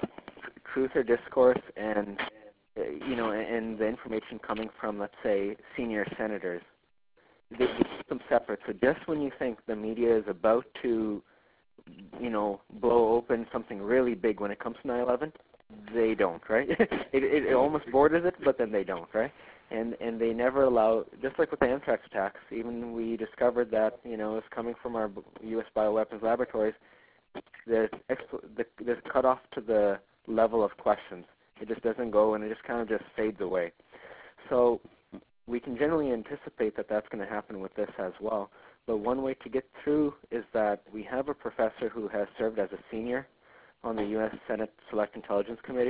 S1: truth or discourse and uh, you know, and the information coming from, let's say, senior senators. They keep them separate. So just when you think the media is about to, you know, blow open something really big when it comes to nine eleven, they don't, right? it, it, it almost borders it, but then they don't, right? And and they never allow, just like with the anthrax attacks, even we discovered that, you know, it's coming from our U S bioweapons laboratories, there's, expo- the, there's cut off to the level of questions. It just doesn't go, and it just kind of just fades away. So we can generally anticipate that that's going to happen with this as well. But one way to get through is that we have a professor who has served as a senior on the U S Senate Select Intelligence Committee.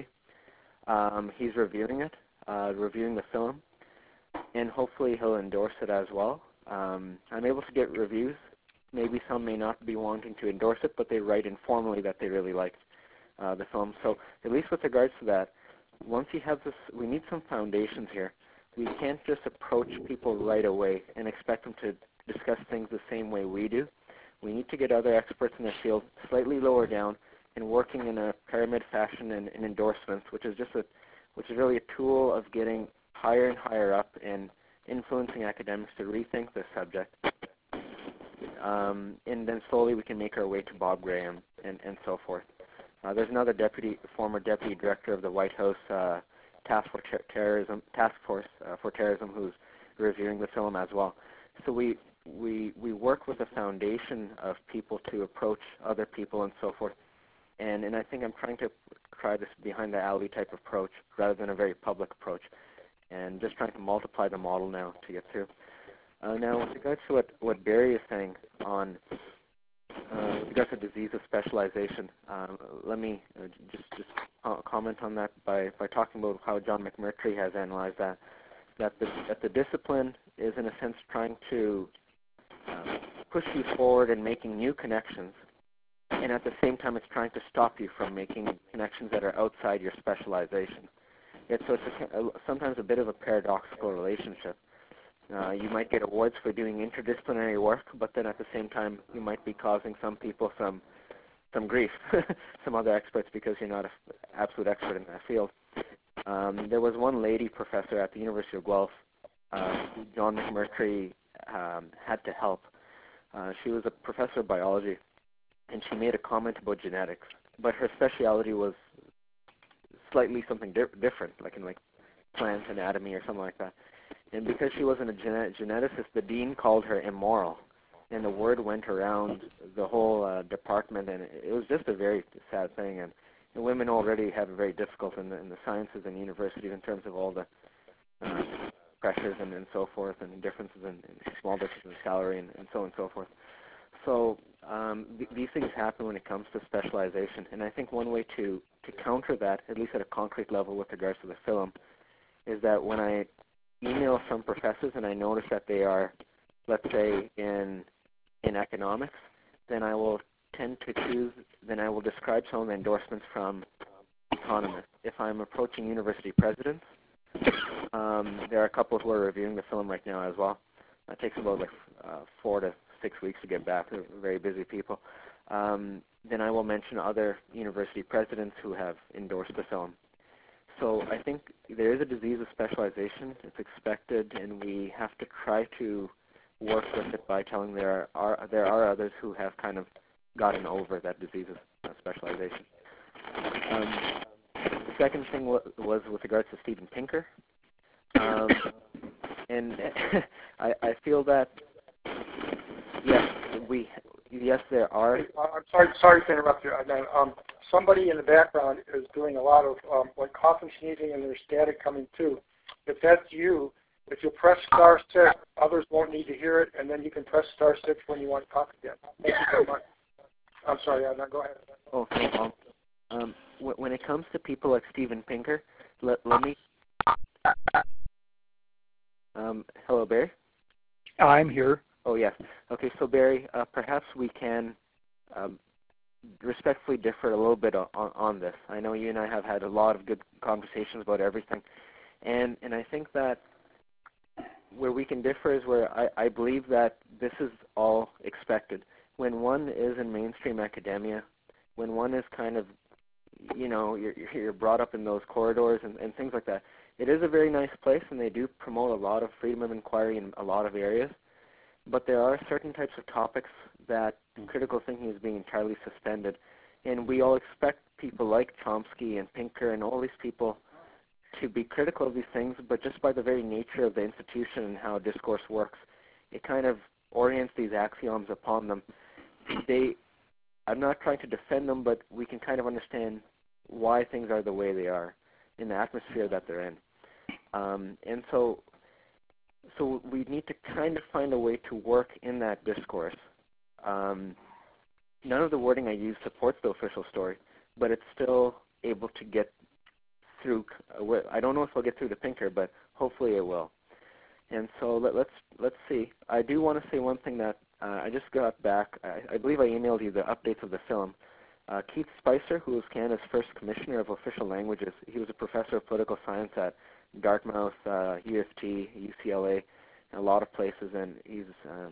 S1: Um, he's reviewing it, uh, reviewing the film, and hopefully he'll endorse it as well. Um, I'm able to get reviews. Maybe some may not be wanting to endorse it, but they write informally that they really liked uh, the film. So at least with regards to that, once you have this, we need some foundations here. We can't just approach people right away and expect them to discuss things the same way we do. We need to get other experts in the field slightly lower down and working in a pyramid fashion in, in endorsements, which is just a, which is really a tool of getting higher and higher up and influencing academics to rethink the subject. Um, and then slowly we can make our way to Bob Graham and, and so forth. Uh, there's another deputy, former deputy director of the White House uh, Task Force Terrorism, Task Force uh, for Terrorism, who's reviewing the film as well. So we we we work with a foundation of people to approach other people and so forth. And and I think I'm trying to try this behind the alley type approach rather than a very public approach, and just trying to multiply the model now to get through. Uh, now, with regards to what what Barry is saying on Uh, with regards to disease of specialization, um, let me uh, just just uh, comment on that by, by talking about how John McMurtry has analyzed that. That the, that the discipline is, in a sense, trying to uh, push you forward and making new connections, and at the same time, it's trying to stop you from making connections that are outside your specialization. It's, so it's a, a, sometimes a bit of a paradoxical relationship. Uh, you might get awards for doing interdisciplinary work, but then at the same time, you might be causing some people some some grief, some other experts, because you're not an absolute expert in that field. Um, there was one lady professor at the University of Guelph uh, who John McMurtry um, had to help. Uh, she was a professor of biology, and she made a comment about genetics, but her specialty was slightly something di- different, like in like plant anatomy or something like that. And because she wasn't a genet- geneticist, the dean called her immoral, and the word went around the whole uh, department, and it was just a very sad thing. And, and women already have it very difficult in the, in the sciences and universities in terms of all the uh, pressures and, and so forth, and differences in, in small differences in salary and, and so on and so forth. so um, th- these things happen when it comes to specialization, and I think one way to, to counter that, at least at a concrete level with regards to the film, is that when I email some professors and I notice that they are, let's say, in in economics, then I will tend to choose, then I will describe some of the endorsements from economists. If I'm approaching university presidents, um, there are a couple who are reviewing the film right now as well. It takes about like uh, four to six weeks to get back. They're very busy people. Um, then I will mention other university presidents who have endorsed the film. So I think there is a disease of specialization. It's expected, and we have to try to work with it by telling there are, are there are others who have kind of gotten over that disease of specialization. Um, the second thing w- was with regards to Steven Pinker. Um, and I, I feel that, yes, we, yes, there are.
S4: I'm sorry, sorry to interrupt you. Um, somebody in the background is doing a lot of um, like coughing, sneezing, and there's static coming too. If that's you, if you press star six, others won't need to hear it, and then you can press star six when you want to talk again. Thank you very much. I'm sorry, Adnan, go ahead.
S1: Oh, no problem. Um, when it comes to people like Steven Pinker, let, let me... Um, hello, Barry?
S2: I'm here.
S1: Oh, yes. Okay, so Barry, uh, perhaps we can um, respectfully differ a little bit on, on this. I know you and I have had a lot of good conversations about everything, and, and I think that where we can differ is where I, I believe that this is all expected. When one is in mainstream academia, when one is kind of, you know, you're, you're brought up in those corridors and, and things like that, it is a very nice place, and they do promote a lot of freedom of inquiry in a lot of areas. But there are certain types of topics that critical thinking is being entirely suspended. And we all expect people like Chomsky and Pinker and all these people to be critical of these things, but just by the very nature of the institution and how discourse works, it kind of orients these axioms upon them. They, I'm not trying to defend them, but we can kind of understand why things are the way they are in the atmosphere that they're in. Um, and so so we need to kind of find a way to work in that discourse. Um, none of the wording I use supports the official story, but it's still able to get through. Uh, I don't know if I'll get through to Pinker, but hopefully it will. And so let, let's let's see. I do want to say one thing that uh, I just got back. I, I believe I emailed you the updates of the film. Uh, Keith Spicer, who was Canada's first commissioner of official languages, he was a professor of political science at Dartmouth, uh, U of T, U C L A, and a lot of places, and he's um,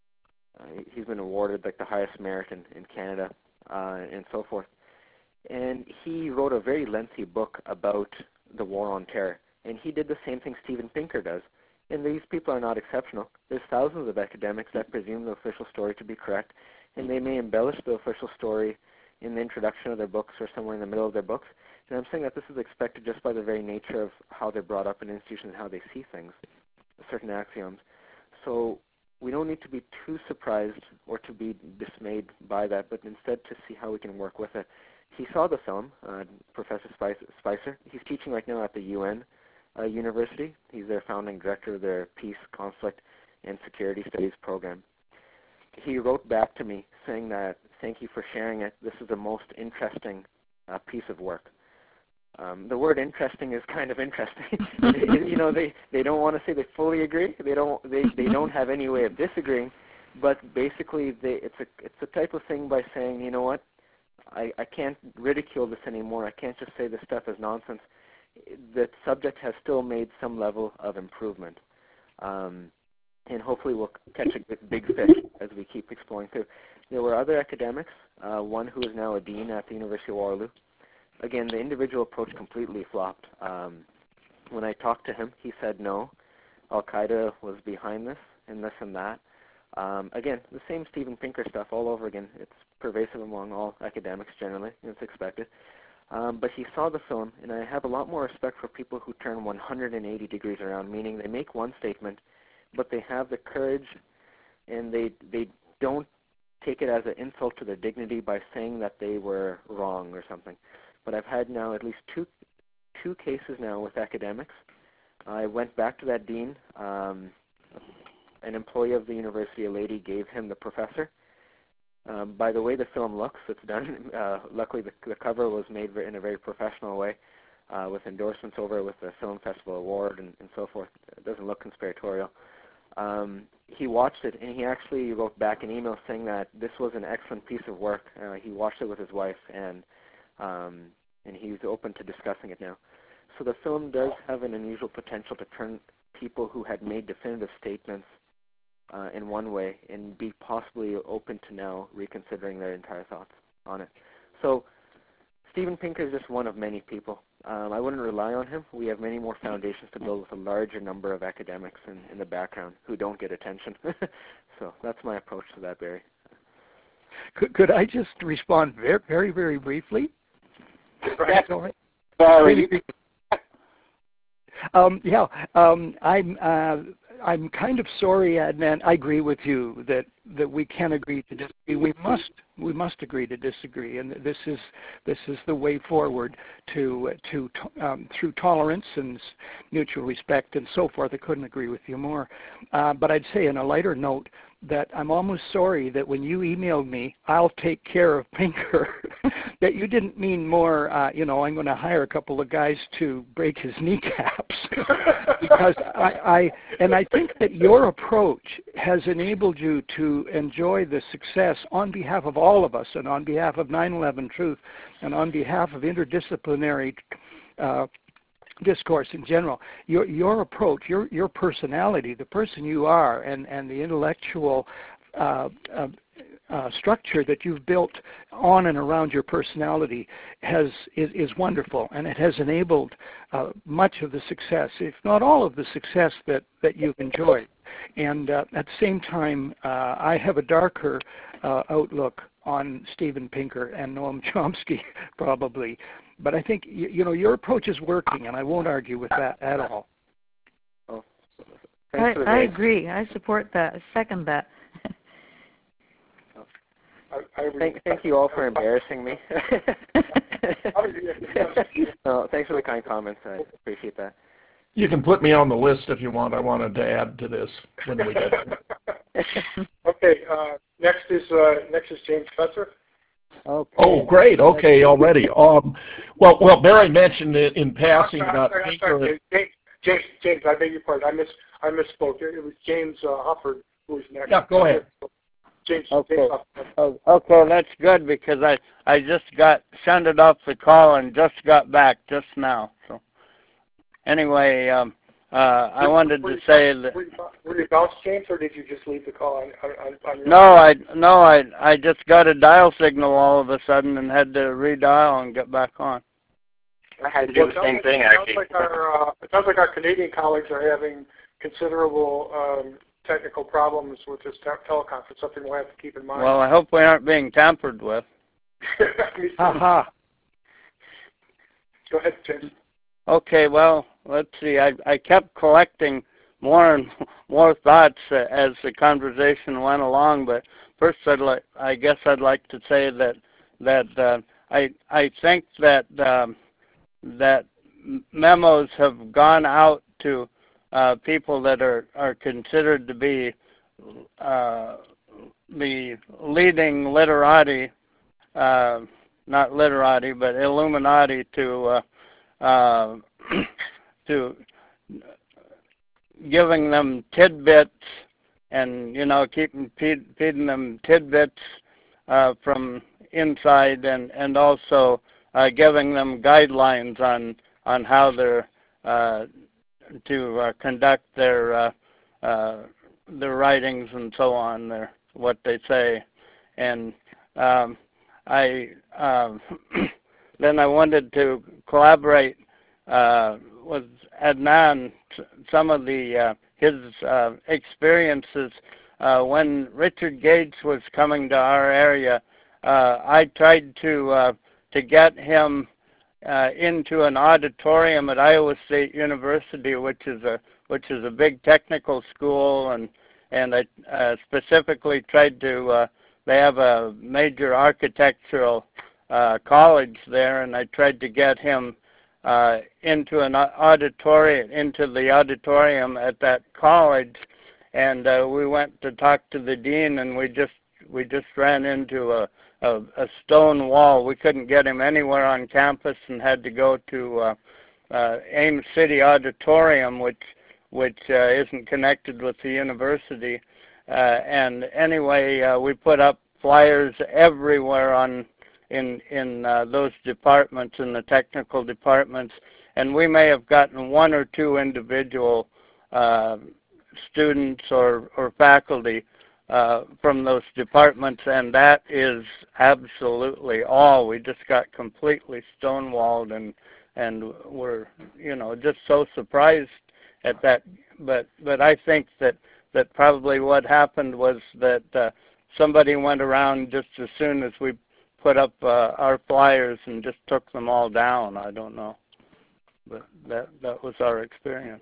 S1: uh, he's been awarded like the highest merit in, in Canada uh, and so forth. And he wrote a very lengthy book about the war on terror, and he did the same thing Steven Pinker does. And these people are not exceptional. There's thousands of academics that presume the official story to be correct, and they may embellish the official story in the introduction of their books or somewhere in the middle of their books. And I'm saying that this is expected just by the very nature of how they're brought up in institutions and how they see things, certain axioms. So we don't need to be too surprised or to be dismayed by that, but instead to see how we can work with it. He saw the film, uh, Professor Spicer. He's teaching right now at the U N uh, University. He's their founding director of their Peace, Conflict, and Security Studies program. He wrote back to me saying that, thank you for sharing it. This is the most interesting uh, piece of work. Um, the word interesting is kind of interesting. You know, they, they don't want to say they fully agree. They don't they, they don't have any way of disagreeing, but basically they, it's a it's a type of thing by saying, you know what, I, I can't ridicule this anymore. I can't just say this stuff is nonsense. The subject has still made some level of improvement. Um, and hopefully we'll catch a big fish as we keep exploring through. There were other academics, uh, one who is now a dean at the University of Waterloo. Again, the individual approach completely flopped. Um, when I talked to him, he said no, Al-Qaeda was behind this and this and that. Um, again, the same Steven Pinker stuff all over again. It's pervasive among all academics generally, and it's expected. Um, but he saw the film, and I have a lot more respect for people who turn one hundred eighty degrees around, meaning they make one statement, but they have the courage, and they they don't take it as an insult to their dignity by saying that they were wrong or something. But I've had now at least two two cases now with academics. I went back to that dean. Um, an employee of the university, a lady, gave him the professor, Um, by the way the film looks, it's done. Uh, luckily, the, the cover was made in a very professional way, uh, with endorsements over it, with the Film Festival Award and, and so forth. It doesn't look conspiratorial. Um, he watched it, and he actually wrote back an email saying that this was an excellent piece of work. Uh, he watched it with his wife, and um, and he's open to discussing it now. So the film does have an unusual potential to turn people who had made definitive statements uh, in one way and be possibly open to now reconsidering their entire thoughts on it. So Steven Pinker is just one of many people. Um, I wouldn't rely on him. We have many more foundations to build with a larger number of academics in, in the background who don't get attention. So that's my approach to that, Barry.
S2: Could, could I just respond very, very, very briefly?
S6: That's
S2: all right.
S6: Sorry.
S2: Um, yeah, um, I'm. Uh, I'm kind of sorry, Adnan. I agree with you that that we can agree to disagree. We must. We must agree to disagree, and this is this is the way forward to to um, through tolerance and mutual respect and so forth. I couldn't agree with you more. Uh, but I'd say, on a lighter note, that I'm almost sorry that when you emailed me, I'll take care of Pinker, that you didn't mean more, uh, you know, I'm going to hire a couple of guys to break his kneecaps. Because I, I, and I think that your approach has enabled you to enjoy the success on behalf of all of us and on behalf of nine eleven Truth and on behalf of interdisciplinary uh, discourse in general. Your your approach, your your personality, the person you are, and and the intellectual uh, uh, uh, structure that you've built on and around your personality has is, is wonderful, and it has enabled uh, much of the success, if not all of the success that that you've enjoyed. And uh, at the same time, uh, I have a darker uh, outlook on Steven Pinker and Noam Chomsky, probably. But I think, you, you know, your approach is working, and I won't argue with that at all.
S1: Oh,
S3: I, I agree. I support that. I second that.
S4: I, I
S1: thank, thank you all for embarrassing me. No, thanks for the kind comments. I appreciate that.
S7: You can put me on the list if you want. I wanted to add to this when we get there.
S4: Okay, uh, next is uh, next is James Fetzer.
S7: Okay. Oh, great. Okay, already. Um, well, well, Barry mentioned it in passing
S4: I'm
S7: about
S4: sorry, I'm sorry, James, James, James, I beg your pardon. I miss, I misspoke. It was James uh, Hufford who was next.
S7: Yeah, go ahead.
S4: James,
S8: okay.
S4: James Hufford.
S8: Oh, okay, that's good because I I just got shunted off the call and just got back just now. So anyway, um, uh, I wanted to say that.
S4: Were you, were you bounced, James, or did you just leave the call on, on, on your?
S8: No, I no, I I just got a dial signal all of a sudden and had to redial and get back on.
S5: I had to do
S4: well,
S5: the same
S4: like,
S5: thing,
S4: it
S5: actually.
S4: Sounds like our, uh, it sounds like our Canadian colleagues are having considerable um, technical problems with this te teleconference, something we'll have to keep in mind.
S8: Well, I hope we aren't being tampered with.
S2: Aha.
S4: Go ahead, James.
S8: Okay, well, let's see. I, I kept collecting more and more thoughts uh, as the conversation went along, but first I'd like, I guess I'd like to say that that uh, I I think that um, that memos have gone out to uh, people that are are considered to be uh, the leading literati, uh, not literati, but Illuminati to. Uh, Uh, to giving them tidbits and, you know, keeping feed, feeding them tidbits uh, from inside and, and also uh, giving them guidelines on, on how they're uh, to uh, conduct their, uh, uh, their writings and so on, their, what they say. And um, I... Um, Then I wanted to collaborate uh, with Adnan, some of the uh, his uh, experiences uh, when Richard Gates was coming to our area. Uh, I tried to uh, to get him uh, into an auditorium at Iowa State University, which is a which is a big technical school, and and I uh, specifically tried to. Uh, they have a major architectural Uh, college there, and I tried to get him uh, into an auditorium, into the auditorium at that college, and uh, we went to talk to the dean, and we just we just ran into a, a, a stone wall. We couldn't get him anywhere on campus and had to go to uh, uh, Ames City Auditorium, which which uh, isn't connected with the university. Uh, and anyway, uh, we put up flyers everywhere on in in uh, those departments, in the technical departments, and we may have gotten one or two individual uh, students or, or faculty uh, from those departments, and that is absolutely all. We just got completely stonewalled, and and we're, you know, just so surprised at that. But but I think that that probably what happened was that uh, somebody went around just as soon as we put up uh, our flyers and just took them all down. I don't know, but that that was our experience.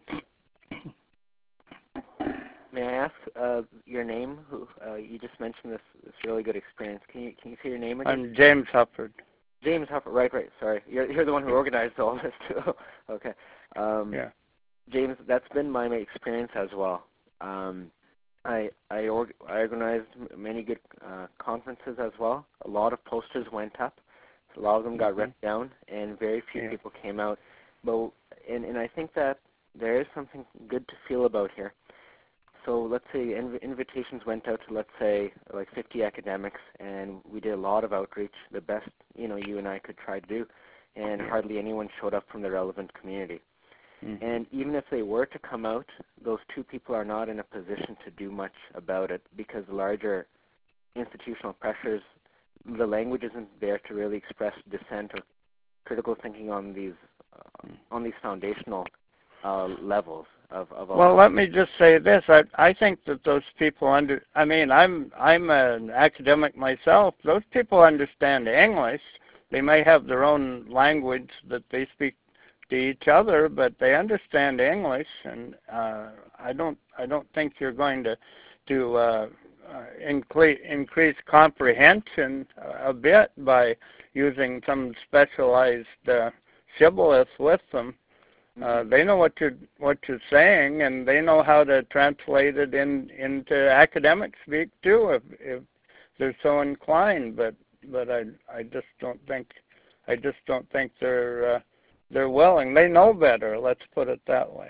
S1: May I ask uh, your name? Who uh, you just mentioned this this really good experience. Can you can you say your name again?
S8: I'm James Hufford.
S1: James Hufford. Right, right. Sorry, you're you're the one who organized all this too. Okay. Um,
S8: yeah.
S1: James, that's been my experience as well. Um, I I, org I organized many good uh, conferences as well. A lot of posters went up. A lot of them got mm-hmm. ripped down, and very few yeah. people came out. But and and I think that there is something good to feel about here. So let's say inv invitations went out to, let's say, like fifty academics, and we did a lot of outreach, the best, you know, you and I could try to do, and hardly anyone showed up from the relevant community. Mm-hmm. And even if they were to come out, those two people are not in a position to do much about it, because the larger institutional pressures, the language isn't there to really express dissent or critical thinking on these uh, on these foundational uh, levels. Of, of
S8: well, let me just say this. I, I think that those people under, I mean, I'm, I'm an academic myself. Those people understand English. They may have their own language that they speak to each other, but they understand English, and uh, I don't, I don't think you're going to, to uh, uh, increase, increase comprehension a bit by using some specialized uh, shibboleth with them. Uh, they know what you're what you're saying, and they know how to translate it in into academic speak too, if if they're so inclined. But but I I just don't think I just don't think they're uh, they're willing. They know better. Let's put it that way.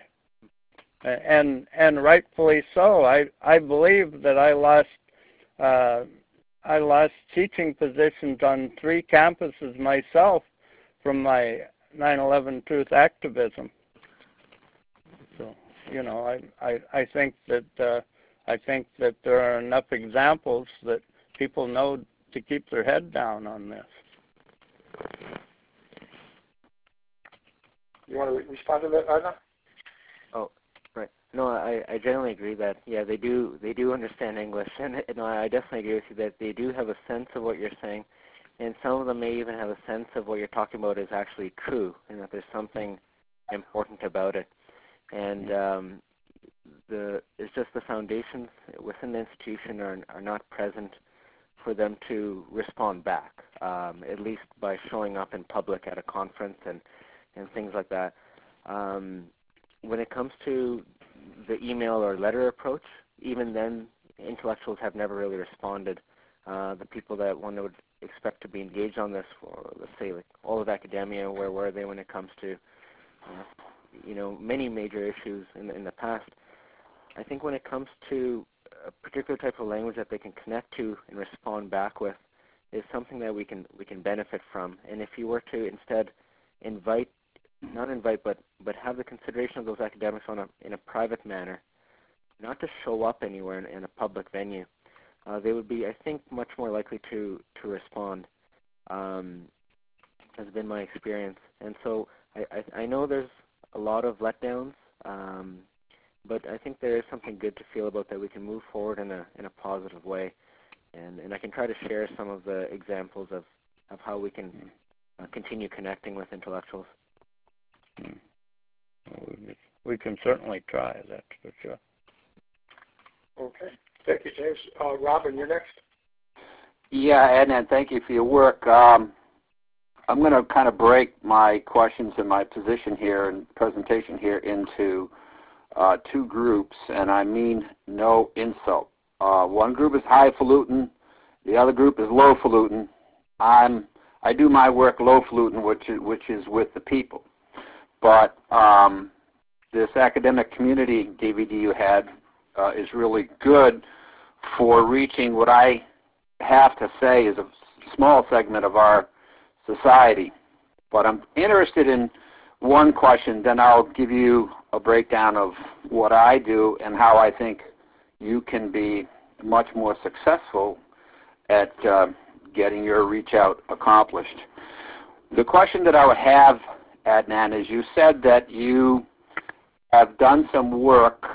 S8: And and rightfully so. I I believe that I lost uh, I lost teaching positions on three campuses myself from my nine eleven truth activism. So, you know, I, I, I think that uh, I think that there are enough examples that people know to keep their head down on this.
S4: You want to re respond to that, Adnan?
S1: Oh, right. No, I, I generally agree that yeah they do they do understand English, and, and I definitely agree with you that they do have a sense of what you're saying. And some of them may even have a sense of what you're talking about is actually true, and that there's something important about it. And um, the it's just the foundations within the institution are are not present for them to respond back, um, at least by showing up in public at a conference and and things like that. Um, when it comes to the email or letter approach, even then, intellectuals have never really responded. Uh, the people that one would expect to be engaged on this, for, let's say, like all of academia, where were they when it comes to, uh, you know, many major issues in the, in the past? I think when it comes to a particular type of language that they can connect to and respond back with, is something that we can we can benefit from. And if you were to instead invite, not invite, but but have the consideration of those academics on a in a private manner, not to show up anywhere in, in a public venue. Uh, they would be, I think, much more likely to, to respond, um, has been my experience. And so I, I, I know there's a lot of letdowns, um, but I think there is something good to feel about that we can move forward in a, in a positive way. And, and I can try to share some of the examples of, of how we can uh, continue connecting with intellectuals.
S8: Mm. Well, we, we can certainly try, that's for sure.
S4: Okay. Thank you, James. Uh, Robin, you're next.
S6: Yeah, Adnan, thank you for your work. Um, I'm going to kind of break my questions and my position here and presentation here into uh, two groups, and I mean no insult. Uh, one group is highfalutin The other group is lowfalutin. I'm I do my work lowfalutin, which is, which is with the people. But um, this academic community D V D you had uh, is really good for reaching what I have to say is a small segment of our society. But I'm interested in one question, then I'll give you a breakdown of what I do and how I think you can be much more successful at uh, getting your reach out accomplished. The question that I would have, Adnan, is you said that you have done some work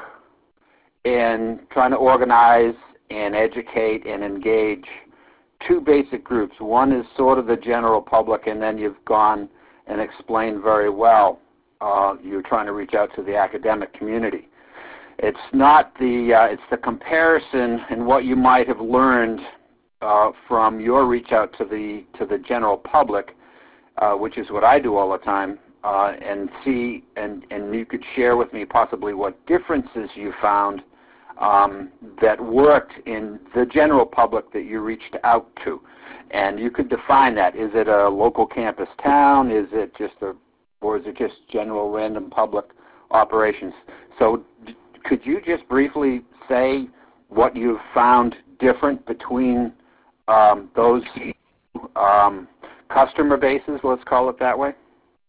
S6: in trying to organize and educate and engage two basic groups. One is sort of the general public, and then you've gone and explained very well uh, you're trying to reach out to the academic community. It's not the, uh, it's the comparison and what you might have learned uh, from your reach out to the, to the general public, uh, which is what I do all the time, uh, and see, and, and you could share with me possibly what differences you found um, that worked in the general public that you reached out to. And you could define that. Is it a local campus town? Is it just a, or is it just general random public operations? So could you just briefly say what you've found different between um, those um, customer bases, let's call it that way?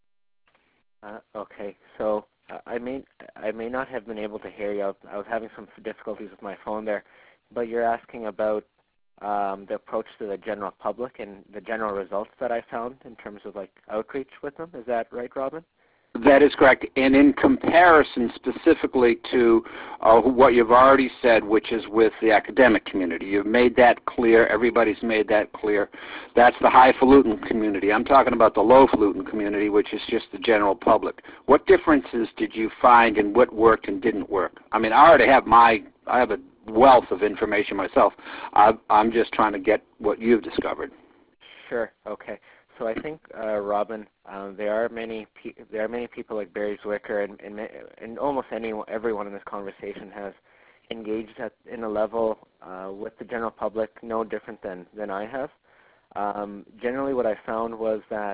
S1: Uh, okay, so uh, I may I may not have been able to hear you. I was, I was having some difficulties with my phone there, but you're asking about um, the approach to the general public and the general results that I found in terms of like outreach with them. Is that right, Robin?
S6: That is correct. And in comparison specifically to uh, what you've already said, which is with the academic community. You've made that clear. Everybody's made that clear. That's the highfalutin community. I'm talking about the lowfalutin community, which is just the general public. What differences did you find in what worked and didn't work? I mean, I already have my, I have a wealth of information myself. I, I'm just trying to get what you've discovered.
S1: Sure. Okay. So I think, uh, Robin, um, there are many pe there are many people like Barry Zwicker, and, and, and almost anyone, everyone in this conversation has engaged at in a level uh, with the general public no different than than I have. Um, generally, what I found was that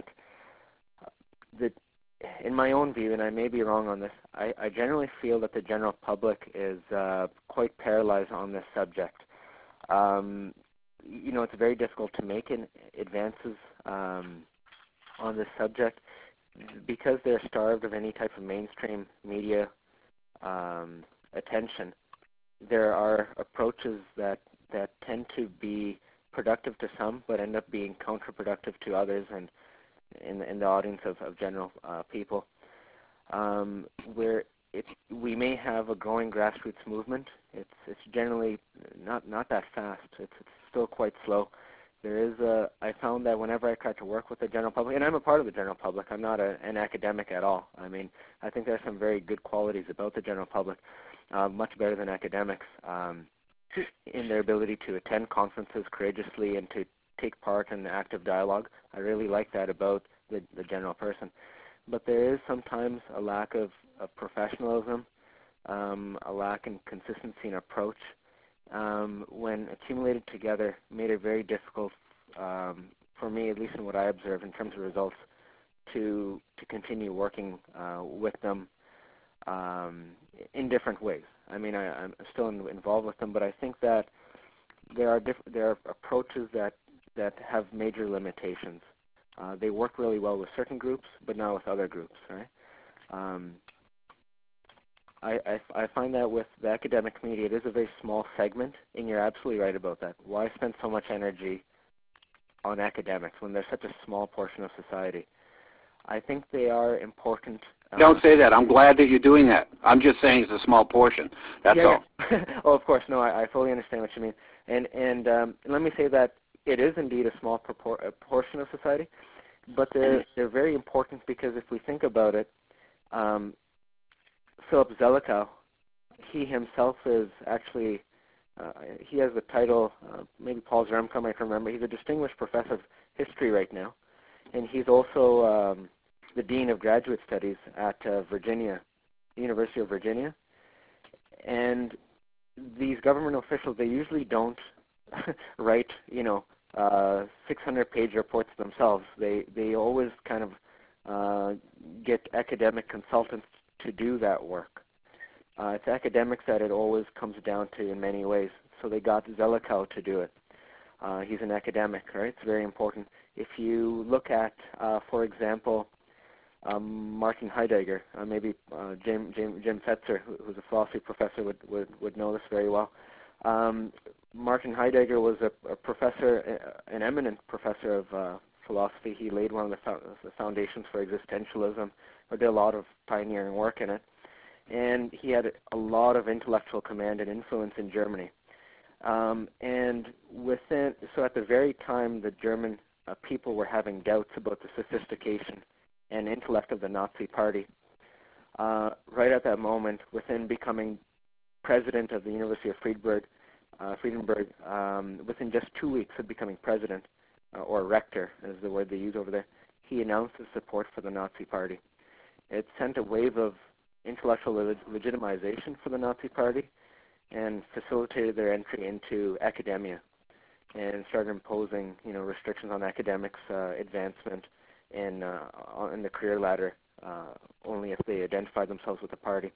S1: the, in my own view, and I may be wrong on this, I, I generally feel that the general public is uh, quite paralyzed on this subject. Um, you know, it's very difficult to make in advances um, on this subject because they're starved of any type of mainstream media um, attention. There are approaches that, that tend to be productive to some but end up being counterproductive to others and in, in the audience of, of general uh, people. Um, where it, we may have a growing grassroots movement. It's, it's generally not, not that fast. It's, it's still quite slow. There is a, I found that whenever I try to work with the general public, and I'm a part of the general public, I'm not a, an academic at all. I mean, I think there's some very good qualities about the general public, uh, much better than academics, um, in their ability to attend conferences courageously and to take part in active dialogue. I really like that about the, the general person. But there is sometimes a lack of, of professionalism, um, a lack in consistency in approach. Um, when accumulated together, made it very difficult um, for me, at least in what I observed in terms of results, to to continue working uh, with them um, in different ways. I mean, I, I'm still in, involved with them, but I think that there are diff there are approaches that that have major limitations. Uh, they work really well with certain groups, but not with other groups, right? Um, I, I, I find that with the academic community, it is a very small segment, and you're absolutely right about that. Why spend so much energy on academics when they're such a small portion of society? I think they are important. Um,
S6: Don't say that. I'm glad that you're doing that. I'm just saying it's a small portion. That's
S1: yeah,
S6: all.
S1: Yeah. Oh, of course. No, I, I fully understand what you mean. And, and um, let me say that it is indeed a small propor a portion of society, but they're, they're very important because if we think about it, um, Philip Zelikow, he himself is actually, uh, he has the title, uh, maybe Paul Zaremko might remember, he's a distinguished professor of history right now, and he's also um, the Dean of Graduate Studies at uh, Virginia, the University of Virginia. And these government officials, they usually don't write, you know, uh, six hundred page reports themselves. They they always kind of uh, get academic consultants to do that work. Uh, it's academics that it always comes down to in many ways. So they got Zelikow to do it. Uh, he's an academic, right? It's very important. If you look at, uh, for example, um, Martin Heidegger, uh, maybe uh, Jim, Jim, Jim Fetzer, who, who's a philosophy professor, would, would, would know this very well. Um, Martin Heidegger was a, a professor, an eminent professor of uh, philosophy. He laid one of the, fo the foundations for existentialism, or did a lot of pioneering work in it. And he had a lot of intellectual command and influence in Germany. Um, and within, so at the very time the German uh, people were having doubts about the sophistication and intellect of the Nazi Party, uh, right at that moment, within becoming president of the University of Friedberg, uh, Friedenberg, um, within just two weeks of becoming president, uh, or rector is the word they use over there, he announced his support for the Nazi Party. It sent a wave of intellectual leg legitimization for the Nazi Party and facilitated their entry into academia and started imposing, you know, restrictions on academics' uh, advancement in, uh, on the career ladder uh, only if they identified themselves with the party.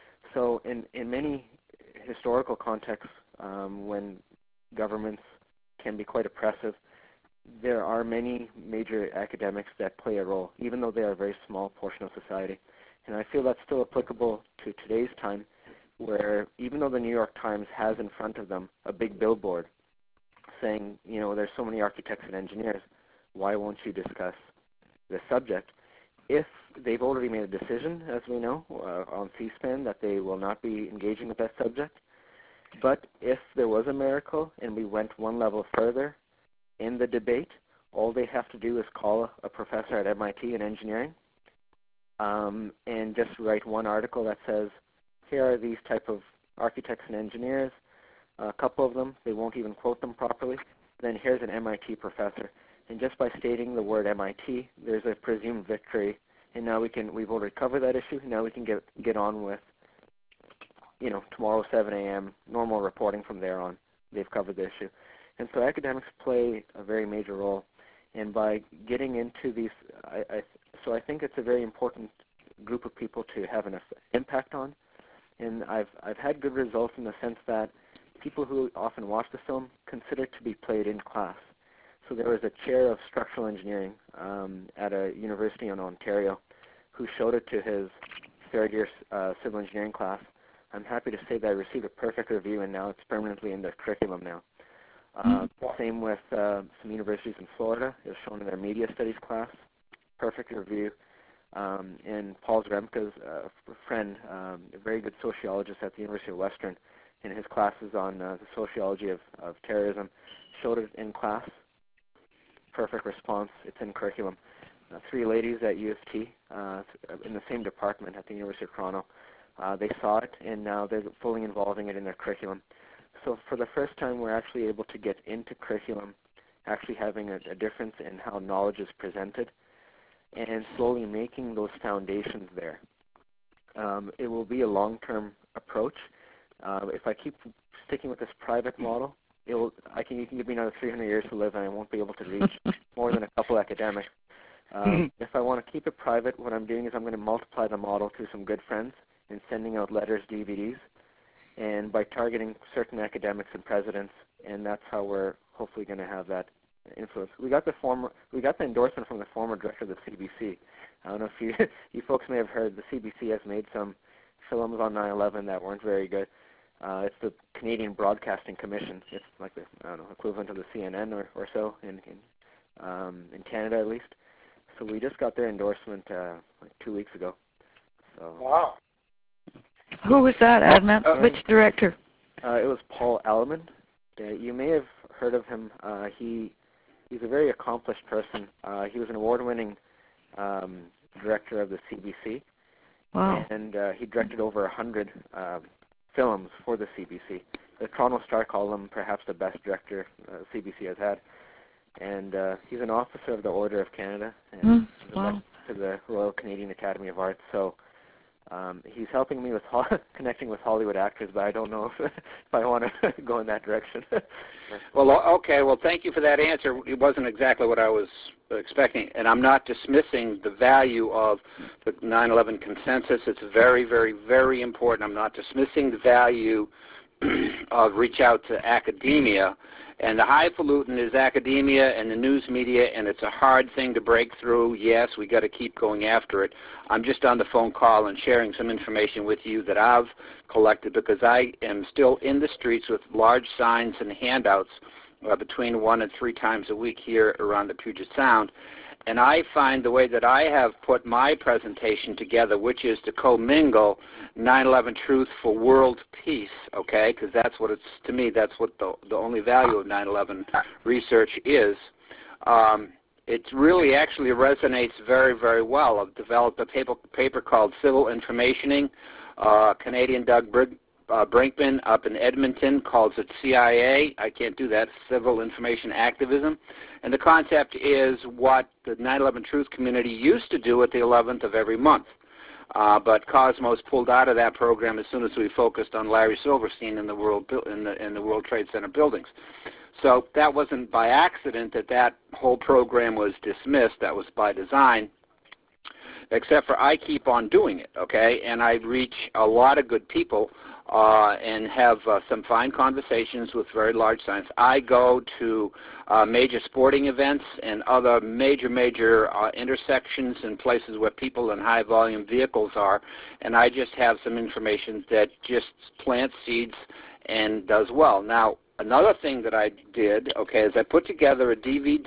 S1: So in, in many historical contexts, um, when governments can be quite oppressive, there are many major academics that play a role, even though they are a very small portion of society. And I feel that's still applicable to today's time, where even though the New York Times has in front of them a big billboard saying, you know, there's so many architects and engineers, why won't you discuss the subject? If they've already made a decision, as we know, uh, on C SPAN, that they will not be engaging with that subject, but if there was a miracle and we went one level further in the debate, all they have to do is call a professor at M I T in engineering um, and just write one article that says, here are these type of architects and engineers, a couple of them, they won't even quote them properly, then here's an M I T professor. And just by stating the word M I T, there's a presumed victory, and now we can, we've already covered that issue, now we can get, get on with, you know, tomorrow seven A M, normal reporting from there on. They've covered the issue. And so academics play a very major role. And by getting into these, I, I, so I think it's a very important group of people to have an impact on. And I've, I've had good results in the sense that people who often watch the film consider it to be played in class. So there was a chair of structural engineering um, at a university in Ontario who showed it to his third year uh, civil engineering class. I'm happy to say that I received a perfect review, and now it's permanently in the curriculum now. Uh, same with uh, some universities in Florida. It was shown in their media studies class. Perfect review. Um, and Paul Zremka's uh, friend, um, a very good sociologist at the University of Western, in his classes on uh, the sociology of, of terrorism, showed it in class. Perfect response. It's in curriculum. Uh, three ladies at U of T uh, in the same department at the University of Toronto, uh, they saw it, and now they're fully involving it in their curriculum. So for the first time, we're actually able to get into curriculum, actually having a, a difference in how knowledge is presented, and slowly making those foundations there. Um, it will be a long-term approach. Uh, if I keep sticking with this private model, it will, I can, you can give me another three hundred years to live, and I won't be able to reach more than a couple academics. Um, if I want to keep it private, what I'm doing is I'm going to multiply the model through some good friends and sending out letters, D V Ds, and by targeting certain academics and presidents, and that's how we're hopefully going to have that influence. We got the former, we got the endorsement from the former director of the C B C. I don't know if you you folks may have heard, the C B C has made some films on nine eleven that weren't very good. Uh, it's the Canadian Broadcasting Commission. It's like the, I don't know, equivalent of the C N N or, or so in in, um, in Canada at least. So we just got their endorsement uh, like two weeks ago. So.
S4: Wow.
S3: Who was that, Adnan? Uh, Which director?
S1: Uh, it was Paul Alleman. Uh, you may have heard of him. Uh, he he's a very accomplished person. Uh, he was an award-winning um, director of the C B C.
S3: Wow.
S1: And uh, he directed over a hundred uh, films for the C B C. The Toronto Star called him perhaps the best director uh, the C B C has had. And uh, he's an officer of the Order of Canada and
S3: mm, wow.
S1: to the Royal Canadian Academy of Arts. So um, he's helping me with ho connecting with Hollywood actors, but I don't know if, if I want to go in that direction.
S6: Well, okay. Well, thank you for that answer. It wasn't exactly what I was expecting, and I'm not dismissing the value of the nine eleven consensus. It's very, very, very important. I'm not dismissing the value of reach out to academia. And the highfalutin is academia and the news media, and it's a hard thing to break through. Yes, we got to keep going after it. I'm just on the phone call and sharing some information with you that I've collected, because I am still in the streets with large signs and handouts uh, between one and three times a week here around the Puget Sound. And I find the way that I have put my presentation together, which is to commingle nine eleven Truth for World Peace, okay, because that's what it's, to me, that's what the, the only value of nine eleven research is. Um, it really actually resonates very, very well. I've developed a paper, paper called Civil Informationing. Uh, Canadian Doug Brig, uh, Brinkman up in Edmonton calls it C I A. I can't do that, Civil Information Activism. And the concept is what the nine eleven Truth community used to do at the eleventh of every month. Uh, but Cosmos pulled out of that program as soon as we focused on Larry Silverstein in the World, in the, in the World Trade Center buildings. So that wasn't by accident that that whole program was dismissed. That was by design, except for I keep on doing it, okay? And I reach a lot of good people uh, and have uh, some fine conversations with very large signs. I go to uh, major sporting events and other major, major uh, intersections and places where people in high-volume vehicles are, and I just have some information that just plants seeds and does well. Now, another thing that I did, okay, is I put together a D V D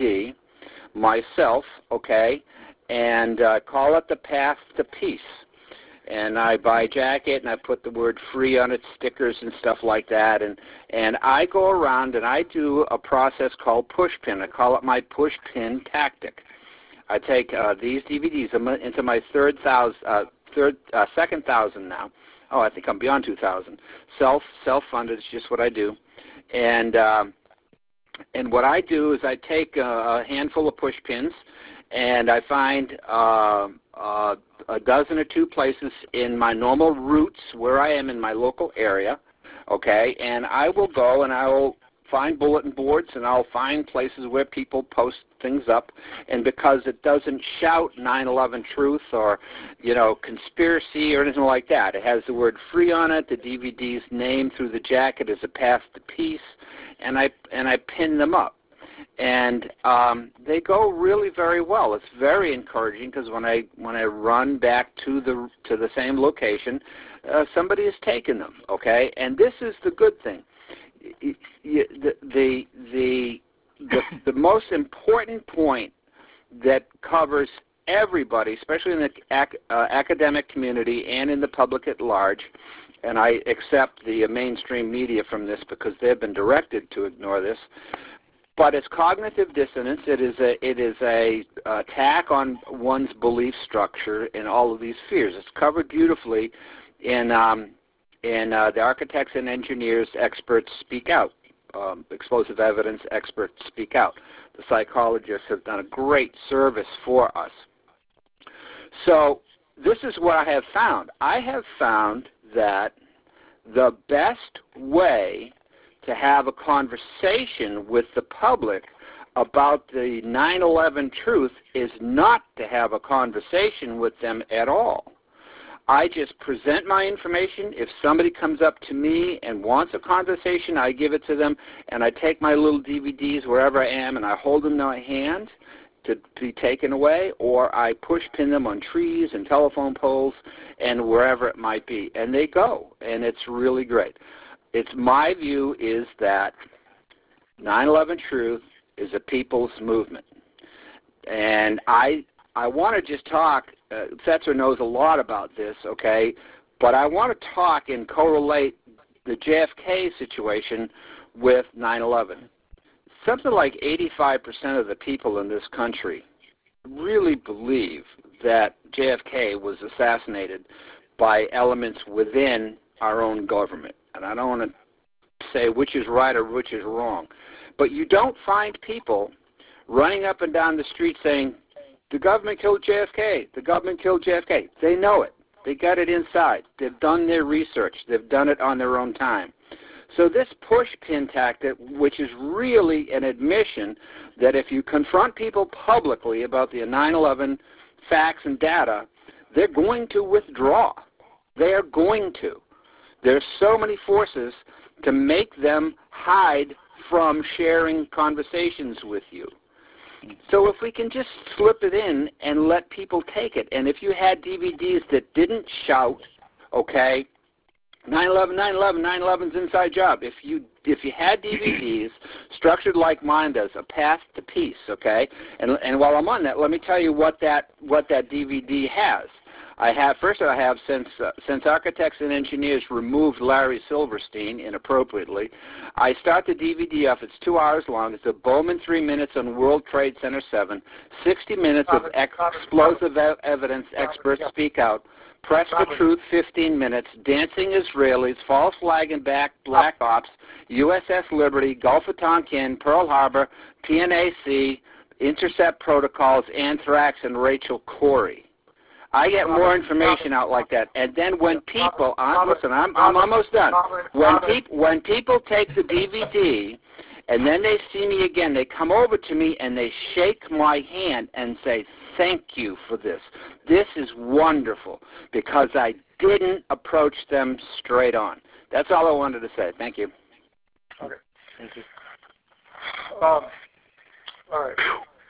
S6: myself, okay, and uh, call it The Path to Peace. And I bijack it, and I put the word free on it, stickers and stuff like that. And, and I go around and I do a process called pushpin. I call it my pushpin tactic. I take uh, these D V Ds into my third thousand, uh, third, uh, second thousand now. Oh, I think I'm beyond two thousand. Self, self-funded is just what I do. And, um, and what I do is I take a, a handful of pushpins, and I find uh, uh, a dozen or two places in my normal routes where I am in my local area, okay, and I will go and I will find bulletin boards and I'll find places where people post things up, and because it doesn't shout nine eleven Truth or, you know, conspiracy or anything like that, it has the word free on it, the D V D's name through the jacket is A Path to Peace, and I, and I pin them up. And um, they go really very well. It's very encouraging, because when I when I run back to the to the same location, uh, somebody has taken them. Okay, and this is the good thing. The the the the, the most important point that covers everybody, especially in the ac uh, academic community and in the public at large. And I accept the uh, mainstream media from this because they've been directed to ignore this. But it's cognitive dissonance. It is a it is a attack on one's belief structure in all of these spheres. It's covered beautifully in um, in uh, the architects and engineers experts speak out. Um, explosive evidence experts speak out. The psychologists have done a great service for us. So this is what I have found. I have found that the best way to have a conversation with the public about the nine eleven Truth is not to have a conversation with them at all. I just present my information. If somebody comes up to me and wants a conversation, I give it to them, and I take my little D V Ds wherever I am and I hold them in my hand to be taken away, or I push pin them on trees and telephone poles and wherever it might be, and they go, and it's really great. It's my view is that nine eleven Truth is a people's movement. And I I want to just talk, uh, Fetzer knows a lot about this, okay, but I want to talk and correlate the J F K situation with nine eleven. Something like eighty-five percent of the people in this country really believe that J F K was assassinated by elements within our own government. And I don't want to say which is right or which is wrong. But you don't find people running up and down the street saying, the government killed J F K, the government killed J F K. They know it. They got it inside. They've done their research. They've done it on their own time. So this push pin tactic, which is really an admission that if you confront people publicly about the nine eleven facts and data, they're going to withdraw. They are going to. There's so many forces to make them hide from sharing conversations with you. So if we can just slip it in and let people take it, and if you had D V Ds that didn't shout, okay, nine eleven, nine eleven, nine eleven's inside job. If you if you had D V Ds structured like mine does, a path to peace, okay, and and while I'm on that, let me tell you what that what that D V D has. I have first I have since uh, since Architects and Engineers removed Larry Silverstein inappropriately. I start the D V D off. It's two hours long. It's a Bowman three minutes on World Trade Center seven, sixty minutes of ex explosive e evidence. Experts speak out. Press for Truth, fifteen minutes. Dancing Israelis, False Flag and Back, Black Ops, U S S Liberty, Gulf of Tonkin, Pearl Harbor, P N A C, Intercept Protocols, Anthrax, and Rachel Corrie. I get more information out like that, and then when people, uh, listen, I'm, I'm almost done. When, peop, when people take the D V D, and then they see me again, they come over to me and they shake my hand and say, thank you for this. This is wonderful, because I didn't approach them straight on. That's all I wanted to say. Thank you.
S4: Okay.
S1: Thank you.
S4: Um, all right.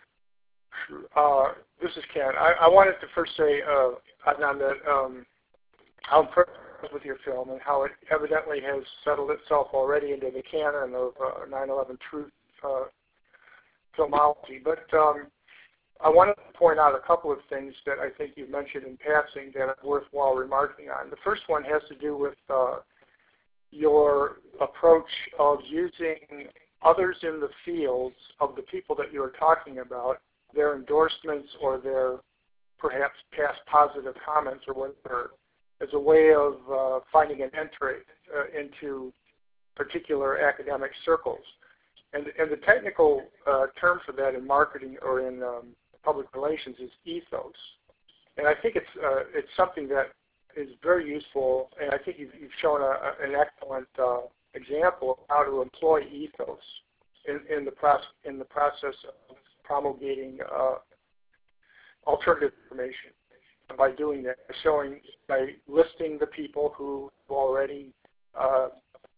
S4: Uh, this is Ken. I, I wanted to first say, uh, Adnan, that um, how impressed with your film and how it evidently has settled itself already into the canon of uh, nine eleven truth uh, filmology. But um, I wanted to point out a couple of things that I think you mentioned in passing that are worthwhile remarking on. The first one has to do with uh, your approach of using others in the fields of the people that you are talking about, their endorsements or their perhaps past positive comments or whatever, as a way of uh, finding an entry uh, into particular academic circles. And, and the technical uh, term for that in marketing or in um, public relations is ethos. And I think it's, uh, it's something that is very useful, and I think you've, you've shown a, an excellent uh, example of how to employ ethos in, in, the, proce in the process of promulgating uh, alternative information. By doing that, showing, by listing the people who have already uh,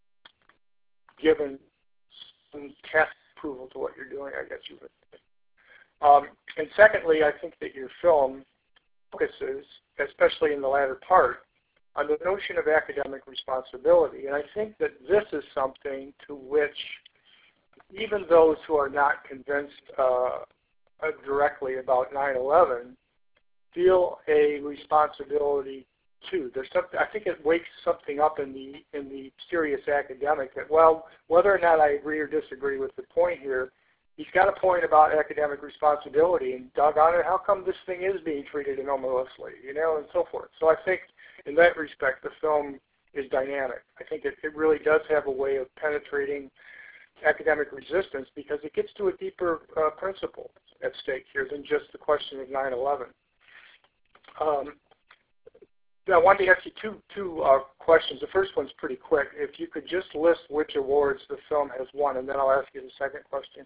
S4: given some test approval to what you're doing, I guess you would say. Um, and secondly, I think that your film focuses, especially in the latter part, on the notion of academic responsibility. And I think that this is something to which even those who are not convinced uh, directly about nine eleven feel a responsibility too. There's something, I think it wakes something up in the in the serious academic that, well, whether or not I agree or disagree with the point here, he's got a point about academic responsibility, and doggone it, how come this thing is being treated anomalously, you know, and so forth. So I think in that respect, the film is dynamic. I think it, it really does have a way of penetrating academic resistance because it gets to a deeper uh, principle at stake here than just the question of nine eleven. Um, I wanted to ask you two, two uh, questions. The first one's pretty quick. If you could just list which awards the film has won, and then I'll ask you the second question.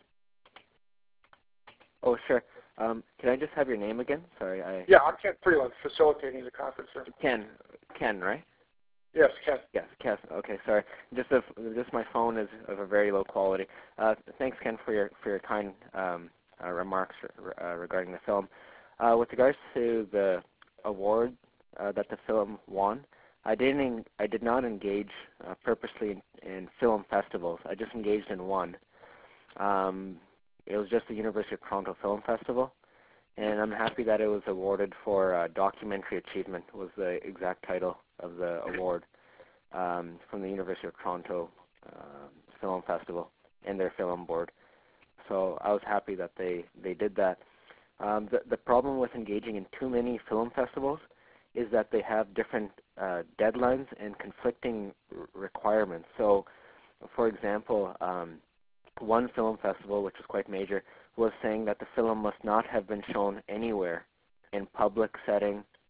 S1: Oh, sure. Um, can I just have your name again? Sorry. I
S4: Yeah, I'm Ken Freeland, facilitating the conference. Sir.
S1: Ken. Ken, right?
S4: Yes, Ken.
S1: Yes, Ken. Okay, sorry. Just if, just my phone is of a very low quality. Uh, thanks, Ken, for your for your kind um, uh, remarks uh, regarding the film. Uh, with regards to the award uh, that the film won, I didn't. I did not engage uh, purposely in, in film festivals. I just engaged in one. Um, it was just the University of Toronto Film Festival, and I'm happy that it was awarded for uh, documentary achievement. Was the exact title of the award um, from the University of Toronto uh, Film Festival and their film board. So I was happy that they they did that. Um, the, the problem with engaging in too many film festivals is that they have different uh, deadlines and conflicting r requirements. So, for example, um, one film festival, which was quite major, was saying that the film must not have been shown anywhere in public setting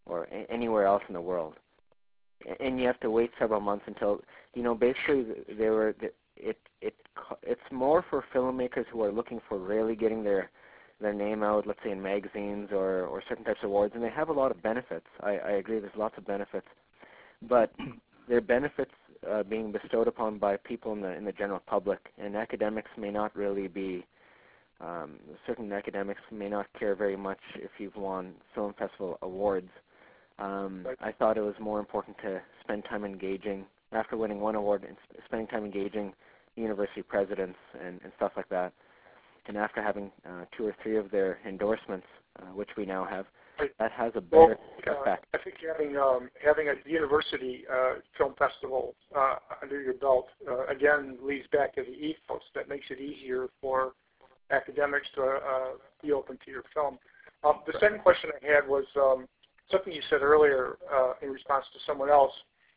S1: or a- anywhere else in the world. And you have to wait several months until, you know, basically they were, it, it, it's more for filmmakers who are looking for really getting their, their name out, let's say in magazines or, or certain types of awards, and they have a lot of benefits. I, I agree, there's lots of benefits, but their benefits uh, being bestowed upon by people in the, in the general public, and academics may not really be, um, certain academics may not care very much if you've won film festival awards. Um, I thought it was more important to spend time engaging, after winning one award, and sp- spending time engaging university presidents and, and stuff like that. And after having uh, two or three of their endorsements, uh, which we now have, that has a better
S4: well, uh,
S1: effect.
S4: I think having um, having a university uh, film festival uh, under your belt, uh, again, leads back to the ethos that makes it easier for academics to uh, be open to your film. Um, the second question I had was, um, something you said earlier uh, in response to someone else.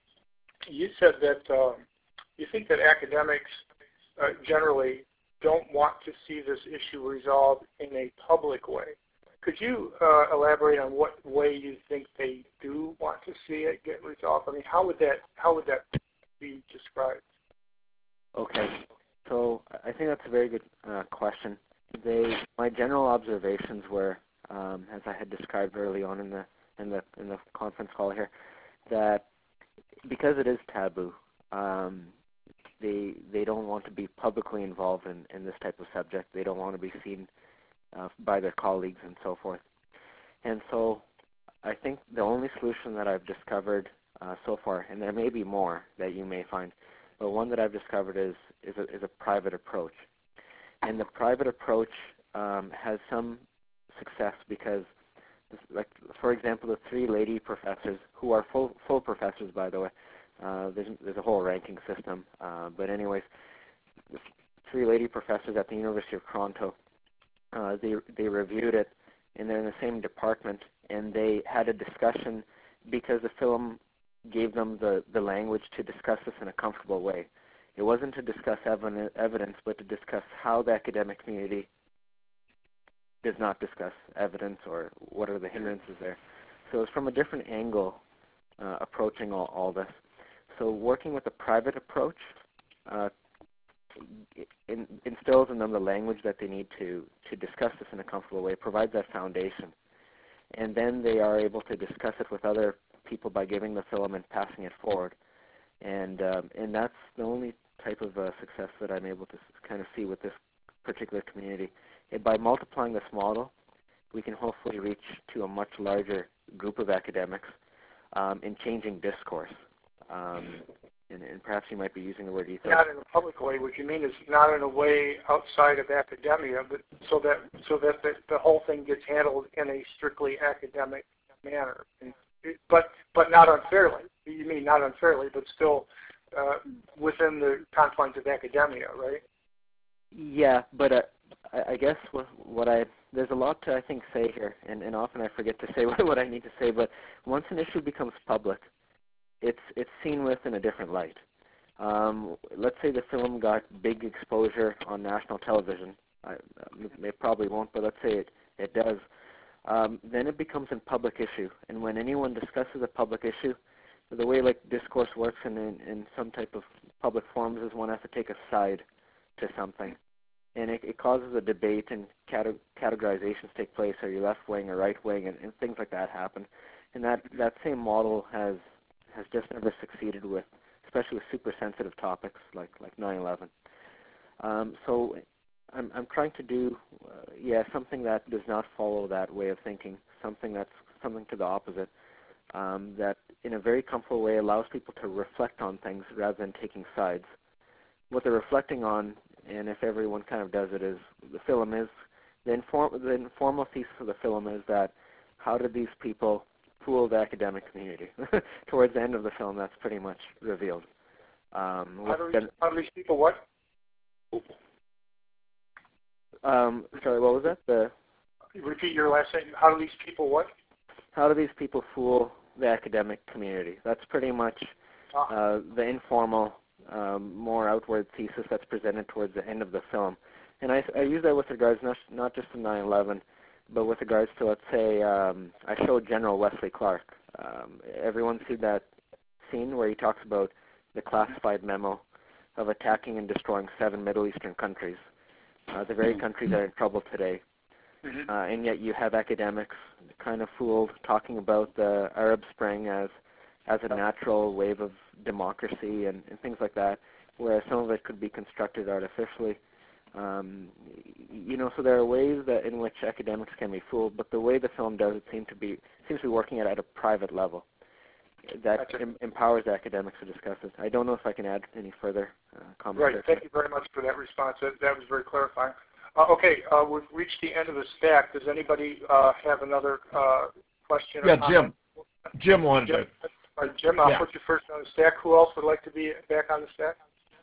S4: You said that um, you think that academics uh, generally don't want to see this issue resolved in a public way. Could you uh, elaborate on what way you think they do want to see it get resolved? I mean, how would that how would that be described?
S1: Okay, so I think that's a very good uh, question. They, my general observations were, um, as I had described early on in the in the in the conference call here, that because it is taboo, um, they they don't want to be publicly involved in, in this type of subject. They don't want to be seen uh, by their colleagues and so forth. And so I think the only solution that I've discovered uh, so far, and there may be more that you may find, but one that I've discovered is is a, is a private approach. And the private approach um, has some success because, like, for example, the three lady professors, who are full full professors, by the way, uh, there's, there's a whole ranking system, uh, but anyways, the three lady professors at the University of Toronto, uh, they, they reviewed it, and they're in the same department, and they had a discussion because the film gave them the, the language to discuss this in a comfortable way. It wasn't to discuss ev- evidence, but to discuss how the academic community does not discuss evidence or what are the hindrances there. So it's from a different angle uh, approaching all, all this. So working with a private approach uh, in, instills in them the language that they need to, to discuss this in a comfortable way, provides that foundation. And then they are able to discuss it with other people by giving the film and passing it forward. And, um, and that's the only type of uh, success that I'm able to kind of see with this particular community. And by multiplying this model, we can hopefully reach to a much larger group of academics um, in changing discourse. Um, and, and perhaps you might be using the word ethos.
S4: Not in a public way. What you mean is not in a way outside of academia, but so that so that the, the whole thing gets handled in a strictly academic manner. And it, but but not unfairly. You mean not unfairly, but still uh, within the confines of academia, right?
S1: Yeah, but uh, I, I guess what, what I there's a lot to I think say here, and, and often I forget to say what, what I need to say. But once an issue becomes public, it's it's seen with in a different light. Um, let's say the film got big exposure on national television. I, it probably won't, but let's say it, it does. Um, then it becomes a public issue. And when anyone discusses a public issue, the way like discourse works in, in, in some type of public forums is one has to take a side to something. And it, it causes a debate and cate- categorizations take place. Are you left-wing or right-wing? And, and things like that happen. And that, that same model has has just never succeeded with, especially with super sensitive topics like, like nine eleven. Um, so I'm, I'm trying to do, uh, yeah, something that does not follow that way of thinking, something that's something to the opposite, um, that in a very comfortable way allows people to reflect on things rather than taking sides. What they're reflecting on, and if everyone kind of does it, is the film is, the, inform, the informal thesis of the film is that how did these people fool the academic community? Towards the end of the film, that's pretty much revealed. Um,
S4: how, do these, how do these people what?
S1: Um, sorry, what was that? The
S4: Repeat your last sentence. How do these people what?
S1: How do these people fool the academic community? That's pretty much uh, the informal, um, more outward thesis that's presented towards the end of the film. And I, I use that with regards not, not just to nine eleven, but with regards to, let's say, um, I showed General Wesley Clark Um, everyone's seen that scene where he talks about the classified memo of attacking and destroying seven Middle Eastern countries, uh, the very countries that are in trouble today. Uh, and yet you have academics kind of fooled talking about the Arab Spring as as a natural wave of democracy and, and things like that, whereas some of it could be constructed artificially. Um, you know, so there are ways that in which academics can be fooled, but the way the film does it seems to be seems to be working at, at a private level that em empowers academics to discuss it. I don't know if I can add any further uh, comments.
S4: Right. Thank you very much for that response. That, that was very clarifying. Uh, okay, uh, we've reached the end of the stack. Does anybody uh, have another uh, question?
S7: Yeah,
S4: or comment?
S7: Jim. Jim wanted
S4: Jim,
S7: to.
S4: uh, Jim, I'll
S7: yeah.
S4: put you first on the stack. Who else would like to be back on the stack?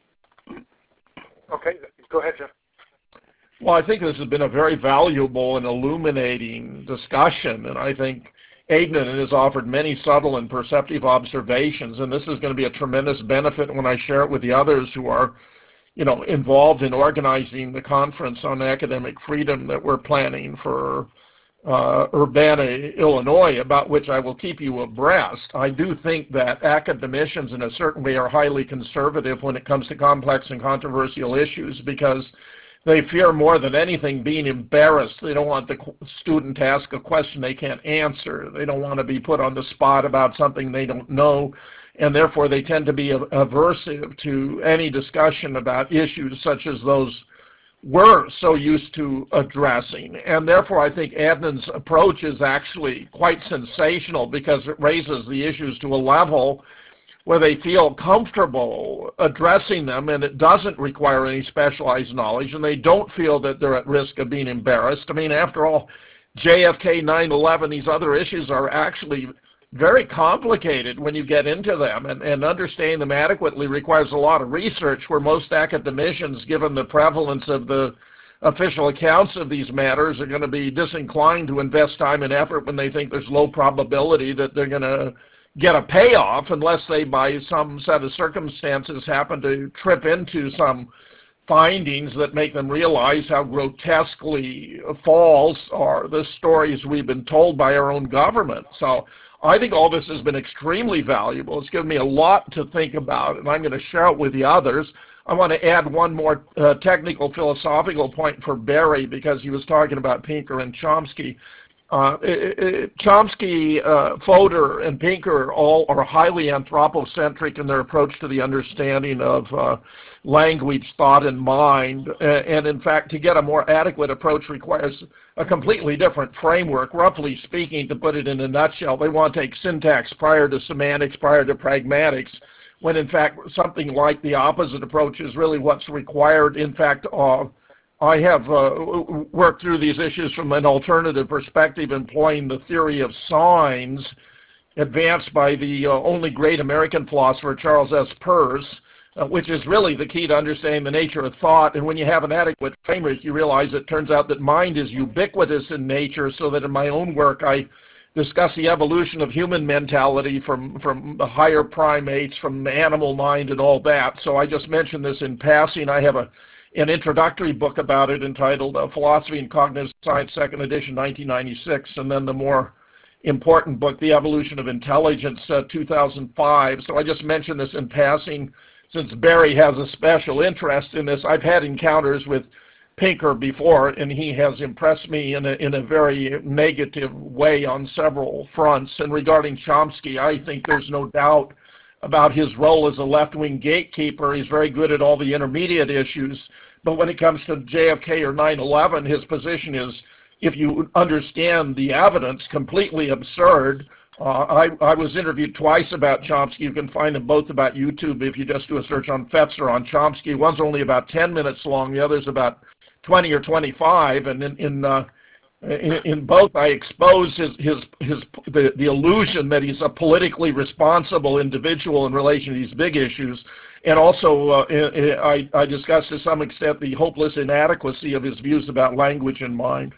S4: Okay, go ahead, Jim.
S7: Well, I think this has been a very valuable and illuminating discussion, and I think Adnan has offered many subtle and perceptive observations, and this is going to be a tremendous benefit when I share it with the others who are, you know, involved in organizing the conference on academic freedom that we're planning for uh, Urbana, Illinois, about which I will keep you abreast. I do think that academicians in a certain way are highly conservative when it comes to complex and controversial issues because they fear more than anything being embarrassed. They don't want the student to ask a question they can't answer. They don't want to be put on the spot about something they don't know, and therefore they tend to be aversive to any discussion about issues such as those we're so used to addressing. And therefore I think Adnan's approach is actually quite sensational because it raises the issues to a level where they feel comfortable addressing them, and it doesn't require any specialized knowledge, and they don't feel that they're at risk of being embarrassed. I mean, after all, J F K, nine eleven, these other issues are actually very complicated when you get into them, and, and understanding them adequately requires a lot of research, where most academicians, given the prevalence of the official accounts of these matters, are going to be disinclined to invest time and effort when they think there's low probability that they're going to get a payoff unless they, by some set of circumstances, happen to trip into some findings that make them realize how grotesquely false are the stories we've been told by our own government. So I think all this has been extremely valuable. It's given me a lot to think about, and I'm going to share it with the others. I want to add one more uh, technical philosophical point for Barry, because he was talking about Pinker and Chomsky. Uh, it, it, Chomsky, uh, Fodor, and Pinker all are highly anthropocentric in their approach to the understanding of uh, language, thought, and mind. Uh, and in fact, to get a more adequate approach requires a completely different framework. Roughly speaking, to put it in a nutshell, they want to take syntax prior to semantics, prior to pragmatics, when in fact something like the opposite approach is really what's required. In fact, uh, I have uh, worked through these issues from an alternative perspective, employing the theory of signs advanced by the uh, only great American philosopher, Charles S. Peirce, uh, which is really the key to understanding the nature of thought. And when you have an adequate framework, you realize it turns out that mind is ubiquitous in nature, so that in my own work I discuss the evolution of human mentality from, from the higher primates, from animal mind and all that. So I just mentioned this in passing. I have a an introductory book about it entitled uh, Philosophy and Cognitive Science, second edition, nineteen ninety-six, and then the more important book, The Evolution of Intelligence, uh, two thousand five. So I just mentioned this in passing since Barry has a special interest in this. I've had encounters with Pinker before, and he has impressed me in a, in a very negative way on several fronts. And regarding Chomsky, I think there's no doubt about his role as a left-wing gatekeeper. He's very good at all the intermediate issues, but when it comes to J F K or nine eleven, his position is, if you understand the evidence, completely absurd. Uh, I, I was interviewed twice about Chomsky. You can find them both about YouTube if you just do a search on Fetzer on Chomsky. One's only about ten minutes long, the other's about twenty or twenty-five, and in, in uh, In, in both, I expose his, his, his, the, the illusion that he's a politically responsible individual in relation to these big issues, and also uh, I, I discuss to some extent the hopeless inadequacy of his views about language and mind.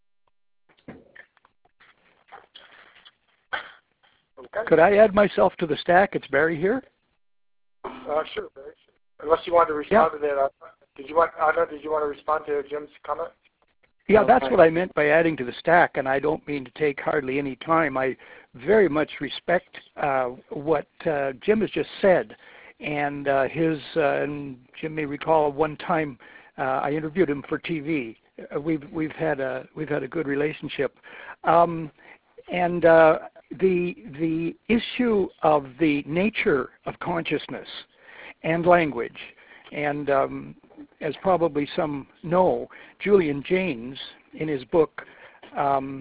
S2: Could I add myself to the stack? It's Barry here.
S4: Uh, sure, Barry. Unless you want to respond yeah. to that. Uh, did you want, Anna, did you want to respond to Jim's comment?
S2: Yeah, that's what I meant by adding to the stack, and I don't mean to take hardly any time. I very much respect uh, what uh, Jim has just said, and uh, his, uh, and Jim may recall one time uh, I interviewed him for T V. Uh, we've we've had a we've had a good relationship, um, and uh, the the issue of the nature of consciousness and language, and um, as probably some know, Julian Jaynes, in his book um,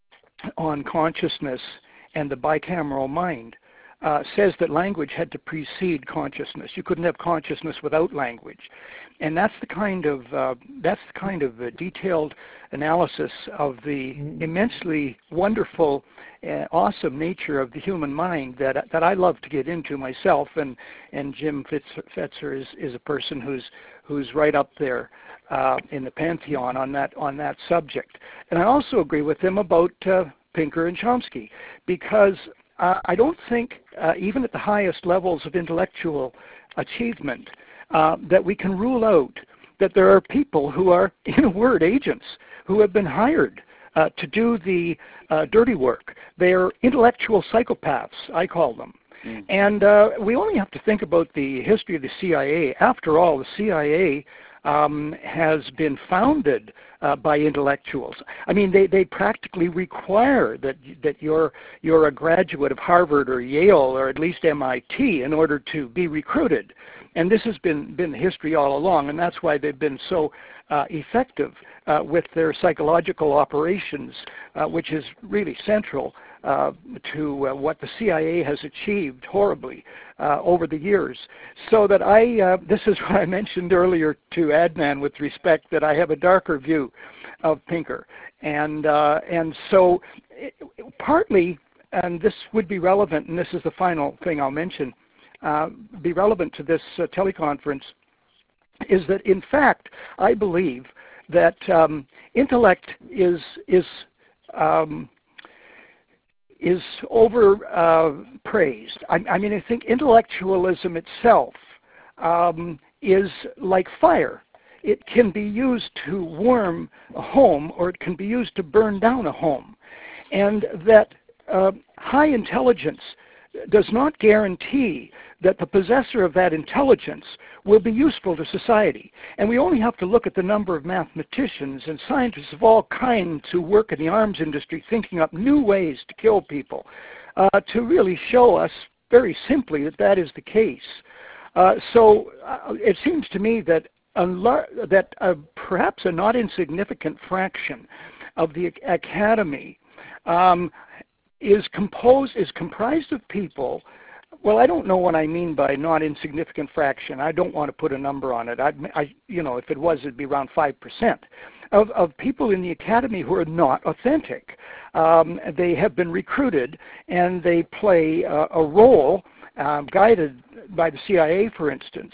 S2: on consciousness and the bicameral mind, uh, says that language had to precede consciousness. You couldn't have consciousness without language, and that's the kind of uh, that's the kind of uh, detailed analysis of the immensely wonderful, uh, awesome nature of the human mind that that I love to get into myself. And and Jim Fetzer is is a person who's who's right up there uh, in the pantheon on that on that subject. And I also agree with him about uh, Pinker and Chomsky, because uh, I don't think, uh, even at the highest levels of intellectual achievement, uh, that we can rule out that there are people who are, in a word, agents who have been hired uh, to do the uh, dirty work. They are intellectual psychopaths, I call them. Mm. And uh, we only have to think about the history of the C I A. After all, the C I A um, has been founded uh, by intellectuals. I mean, they, they practically require that that you're you're a graduate of Harvard or Yale or at least M I T in order to be recruited. And this has been been the history all along, and that's why they've been so uh, effective uh, with their psychological operations, uh, which is really central Uh, to uh, what the C I A has achieved horribly uh, over the years. So that I, uh, this is what I mentioned earlier to Adnan with respect, that I have a darker view of Pinker. And, uh, and so it, partly, and this would be relevant, and this is the final thing I'll mention, uh, be relevant to this uh, teleconference, is that in fact, I believe that um, intellect is, is um, is over uh, praised. I, I mean, I think intellectualism itself um, is like fire. It can be used to warm a home, or it can be used to burn down a home. And that uh, high intelligence does not guarantee that the possessor of that intelligence will be useful to society. And we only have to look at the number of mathematicians and scientists of all kinds who work in the arms industry thinking up new ways to kill people uh, to really show us very simply that that is the case. Uh, so uh, it seems to me that, that uh, perhaps a not insignificant fraction of the academy um, is composed, is comprised of people. Well, I don't know what I mean by not insignificant fraction. I don't want to put a number on it. I, I you know, if it was, it'd be around five percent of, of people in the academy who are not authentic. Um, they have been recruited, and they play uh, a role, uh, guided by the C I A, for instance,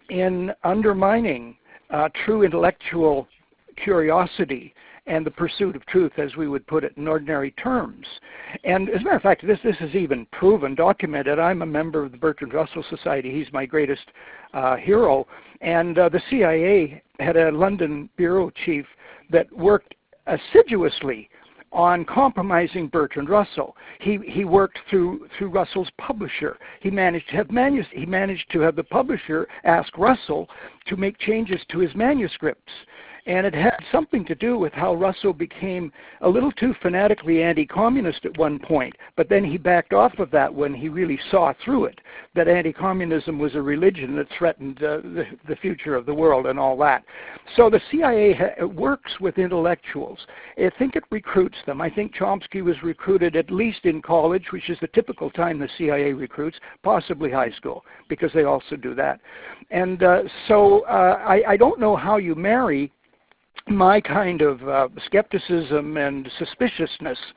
S2: in undermining uh, true intellectual curiosity and the pursuit of truth, as we would put it in ordinary terms. And as a matter of fact, this, this is even proven, documented. I'm a member of the Bertrand Russell Society. He's my greatest uh, hero. And uh, the C I A had a London bureau chief that worked assiduously on compromising Bertrand Russell. He, he worked through, through Russell's publisher. He managed to have manus he managed to have the publisher ask Russell to make changes to his manuscripts. And it had something to do with how Russell became a little too fanatically anti-communist at one point, but then he backed off of that when he really saw through it, that anti-communism was a religion that threatened uh, the, the future of the world and all that. So the C I A ha works with intellectuals. I think it recruits them. I think Chomsky was recruited at least in college, which is the typical time the C I A recruits, possibly high school, because they also do that. And uh, so uh, I, I don't know how you marry my kind of uh, skepticism and suspiciousness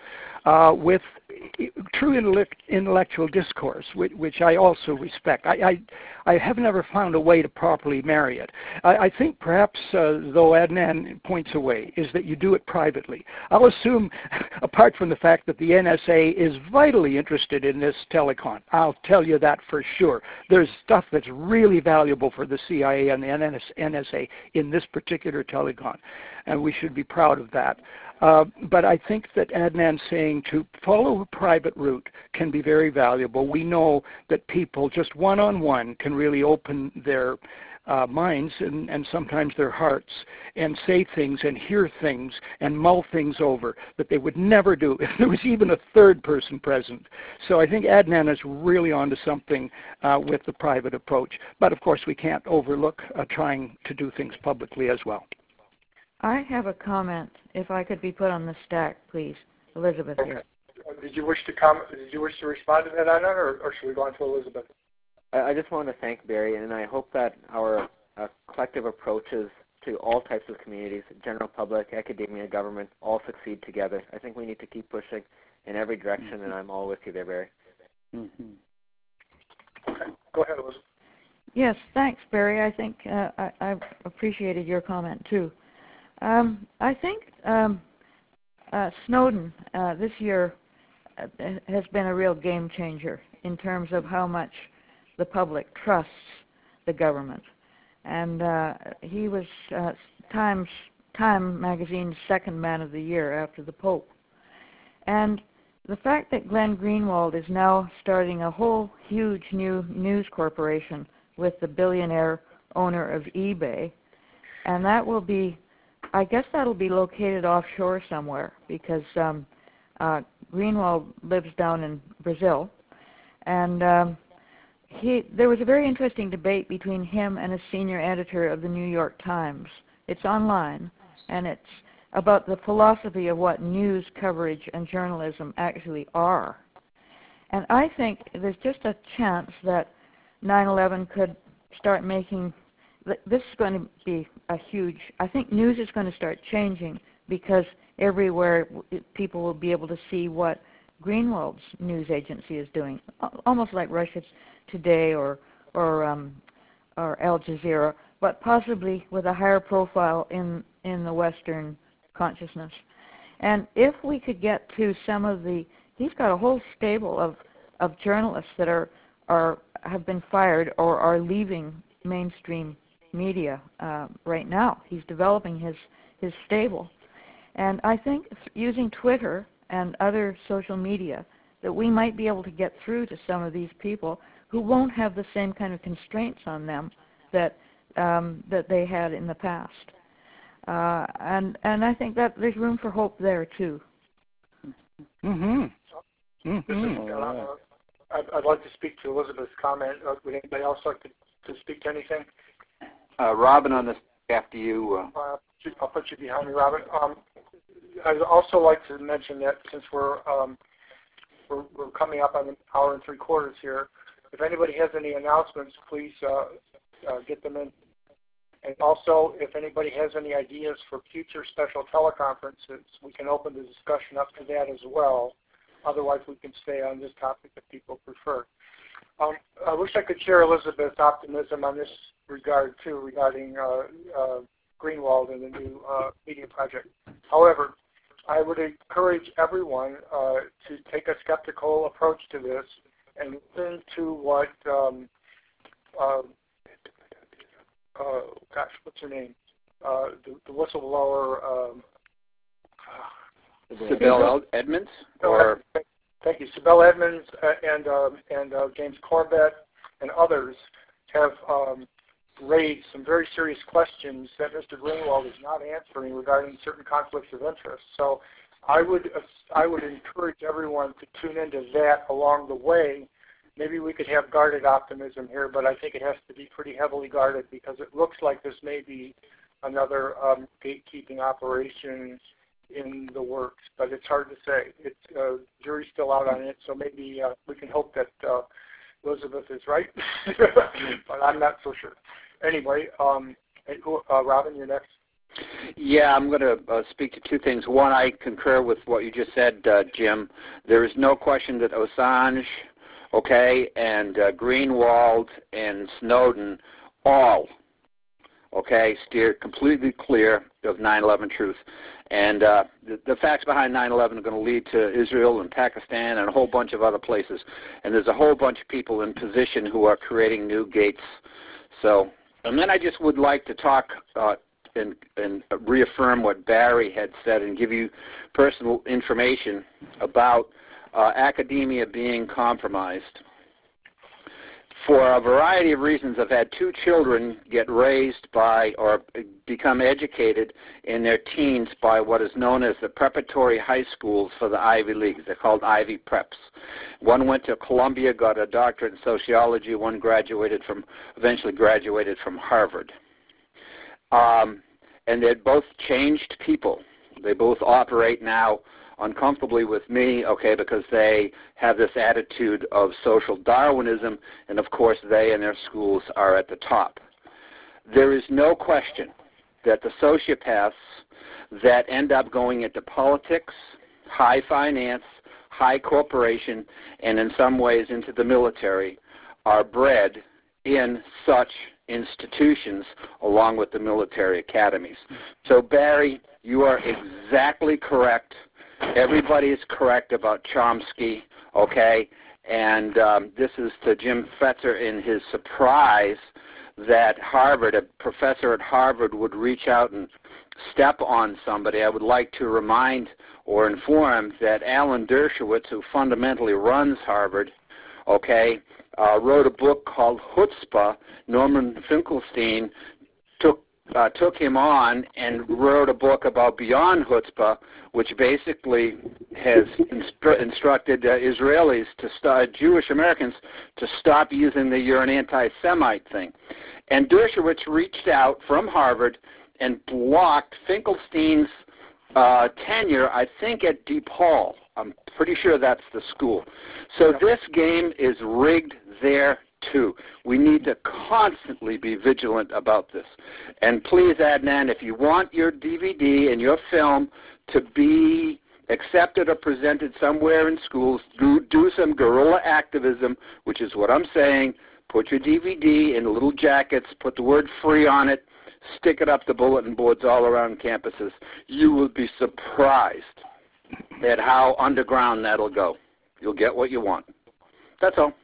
S2: uh, with true intellectual discourse, which, which I also respect. I, I, I have never found a way to properly marry it. I, I think perhaps, uh, though Adnan points away, is that you do it privately. I'll assume, apart from the fact that the N S A is vitally interested in this telecon, I'll tell you that for sure. There's stuff that's really valuable for the C I A and the N S A in this particular telecon, and we should be proud of that. Uh, but I think that Adnan's saying to follow a private route can be very valuable. We know that people just one-on-one can really open their uh, minds and, and sometimes their hearts and say things and hear things and mull things over that they would never do if there was even a third person present. So I think Adnan is really onto something uh, with the private approach. But of course we can't overlook uh, trying to do things publicly as well.
S3: I have a comment, if I could be put on the stack, please. Elizabeth
S4: Okay.
S3: here.
S4: Did you wish to comment? Did you wish to respond to that, Anna, or, or should we go on to Elizabeth?
S1: I, I just want to thank Barry, and I hope that our uh, collective approaches to all types of communities, general public, academia, government, all succeed together. I think we need to keep pushing in every direction, and I'm all with you there, Barry.
S4: Mm-hmm. Okay. Go ahead, Elizabeth.
S3: Yes, thanks, Barry. I think uh, I, I appreciated your comment, too. Um, I think um, uh, Snowden uh, this year uh, has been a real game changer in terms of how much the public trusts the government. And uh, he was uh, Times, Time magazine's second man of the year after the Pope. And the fact that Glenn Greenwald is now starting a whole huge new news corporation with the billionaire owner of eBay, and that will be I guess that'll be located offshore somewhere because um, uh, Greenwald lives down in Brazil, and um, he there was a very interesting debate between him and a senior editor of the New York Times. It's online, and it's about the philosophy of what news coverage and journalism actually are. And I think there's just a chance that nine eleven could start making this is going to be a huge, I think news is going to start changing because everywhere people will be able to see what Greenwald's news agency is doing, almost like Russia Today or, or, um, or Al Jazeera, but possibly with a higher profile in, in the Western consciousness. And if we could get to some of the, he's got a whole stable of, of journalists that are, are, have been fired or are leaving mainstream media uh, right now. He's developing his, his stable. And I think using Twitter and other social media that we might be able to get through to some of these people who won't have the same kind of constraints on them that, um, that they had in the past. Uh, and, and I think that there's room for hope there, too.
S2: Mm-hmm.
S4: Mm-hmm. Is, uh, I'd, I'd like to speak to Elizabeth's comment. Uh, would anybody else like to, to speak to anything?
S6: Uh, Robin on the after you. Uh.
S4: Uh, I'll put you behind me, Robin. Um, I'd also like to mention that since we're, um, we're we're coming up on an hour and three quarters here, if anybody has any announcements, please uh, uh, get them in. And also, if anybody has any ideas for future special teleconferences, we can open the discussion up to that as well. Otherwise, we can stay on this topic if people prefer. Um, I wish I could share Elizabeth's optimism on this regard too, regarding uh, uh, Greenwald and the new uh, media project. However, I would encourage everyone uh, to take a skeptical approach to this and listen to what, um, uh, uh, gosh, what's her name? Uh, the, the whistleblower. Um,
S6: Sibel Edmonds? Or
S4: Thank you. Sibel Edmonds and, um, and uh, James Corbett and others have um, raised some very serious questions that Mister Greenwald is not answering regarding certain conflicts of interest. So I would uh, I would encourage everyone to tune into that along the way. Maybe we could have guarded optimism here, but I think it has to be pretty heavily guarded because it looks like this may be another um, gatekeeping operation in the works, but it's hard to say. It's uh, jury's still out on it, so maybe uh, we can hope that uh, Elizabeth is right, but I'm not so sure. Anyway, um, uh, Robin, you're next.
S6: Yeah, I'm going to uh, speak to two things. One, I concur with what you just said, uh, Jim. There is no question that Assange, okay, and uh, Greenwald and Snowden all, okay, steer completely clear of nine eleven truth. And uh, the, the facts behind nine eleven are going to lead to Israel and Pakistan and a whole bunch of other places. And there's a whole bunch of people in position who are creating new gates. So, and then I just would like to talk uh, and, and reaffirm what Barry had said and give you personal information about uh, academia being compromised. For a variety of reasons, I've had two children get raised by or become educated in their teens by what is known as the preparatory high schools for the Ivy Leagues. They're called Ivy Preps. One went to Columbia, got a doctorate in sociology. One graduated from, eventually graduated from Harvard. Um, and they're both changed people. They both operate now uncomfortably with me, okay, because they have this attitude of social Darwinism, and of course they and their schools are at the top. There is no question that the sociopaths that end up going into politics, high finance, high corporation, and in some ways into the military are bred in such institutions along with the military academies. So Barry, you are exactly correct. Everybody is correct about Chomsky, okay? And um, this is to Jim Fetzer in his surprise that Harvard, a professor at Harvard, would reach out and step on somebody. I would like to remind or inform that Alan Dershowitz, who fundamentally runs Harvard, okay, uh, wrote a book called Chutzpah. Norman Finkelstein took Uh, took him on and wrote a book about Beyond Chutzpah, which basically has instru instructed uh, Israelis, to st Jewish Americans, to stop using the "you're an anti-Semite" thing. And Dershowitz reached out from Harvard and blocked Finkelstein's uh, tenure, I think, at DePaul. I'm pretty sure that's the school. So this game is rigged there too. We need to constantly be vigilant about this. And please, Adnan, if you want your D V D and your film to be accepted or presented somewhere in schools, do, do some guerrilla activism, which is what I'm saying. Put your D V D in little jackets, put the word free on it, stick it up the bulletin boards all around campuses. You will be surprised at how underground that'll go. You'll get what you want. That's all.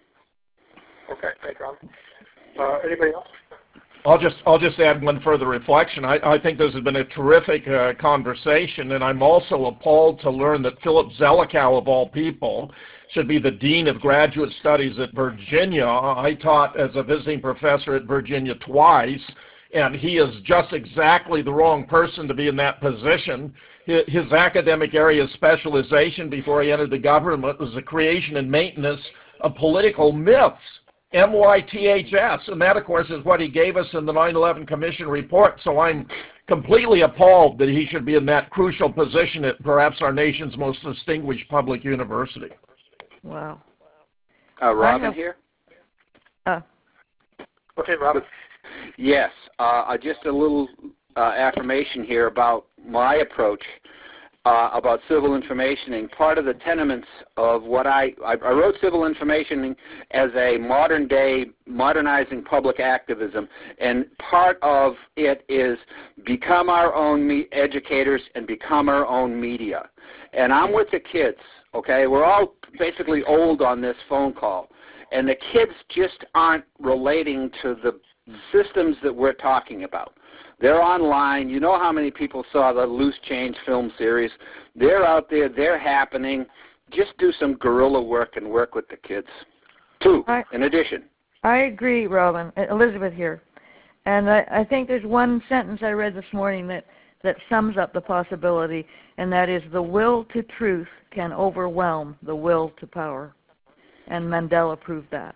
S4: Okay, thank you, Ron. Uh, anybody else?
S7: I'll just I'll just add one further reflection. I, I think this has been a terrific uh, conversation, and I'm also appalled to learn that Philip Zelikow, of all people, should be the Dean of Graduate Studies at Virginia. I taught as a visiting professor at Virginia twice, and he is just exactly the wrong person to be in that position. His, his academic area of specialization before he entered the government was the creation and maintenance of political myths. M Y T H S, and that, of course, is what he gave us in the nine eleven Commission report. So I'm completely appalled that he should be in that crucial position at perhaps our nation's most distinguished public university.
S3: Wow.
S6: Uh, Robin
S3: have,
S6: here?
S3: Uh,
S4: okay, Robin.
S6: Yes, uh, just a little uh, affirmation here about my approach Uh, about civil informationing. Part of the tenements of what I, I, I wrote civil informationing as a modern day modernizing public activism, and part of it is become our own me educators and become our own media. And I'm with the kids, okay? We're all basically old on this phone call, and the kids just aren't relating to the systems that we're talking about. They're online. You know how many people saw the Loose Change film series. They're out there. They're happening. Just do some guerrilla work and work with the kids. Two, I, in addition.
S3: I agree, Robin. Elizabeth here. And I, I think there's one sentence I read this morning that, that sums up the possibility, and that is the will to truth can overwhelm the will to power. And Mandela proved that.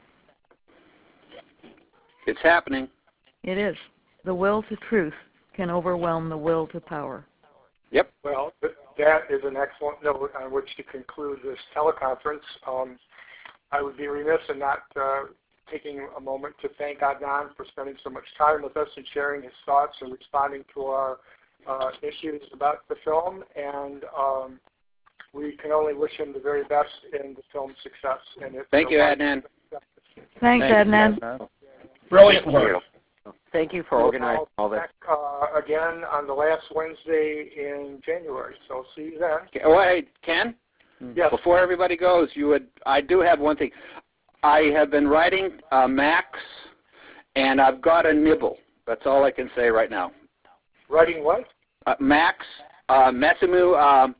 S6: It's happening.
S3: It is. The will to truth can overwhelm the will to power.
S6: Yep.
S4: Well, that is an excellent note on which to conclude this teleconference. Um, I would be remiss in not uh, taking a moment to thank Adnan for spending so much time with us and sharing his thoughts and responding to our uh, issues about the film, and um, we can only wish him the very best in the film's success. And it's
S6: Thank you, Adnan.
S3: Thanks, Adnan.
S7: Brilliant work.
S1: Thank you for organizing all this.
S4: Back, uh, again on the last Wednesday in January. So see you then.
S6: Okay, oh, hey, Ken?
S4: Yes.
S6: Before everybody goes, you would. I do have one thing. I have been writing uh, Max, and I've got a nibble. That's all I can say right now.
S4: Writing what?
S6: Uh, Max, uh, Masamu, um,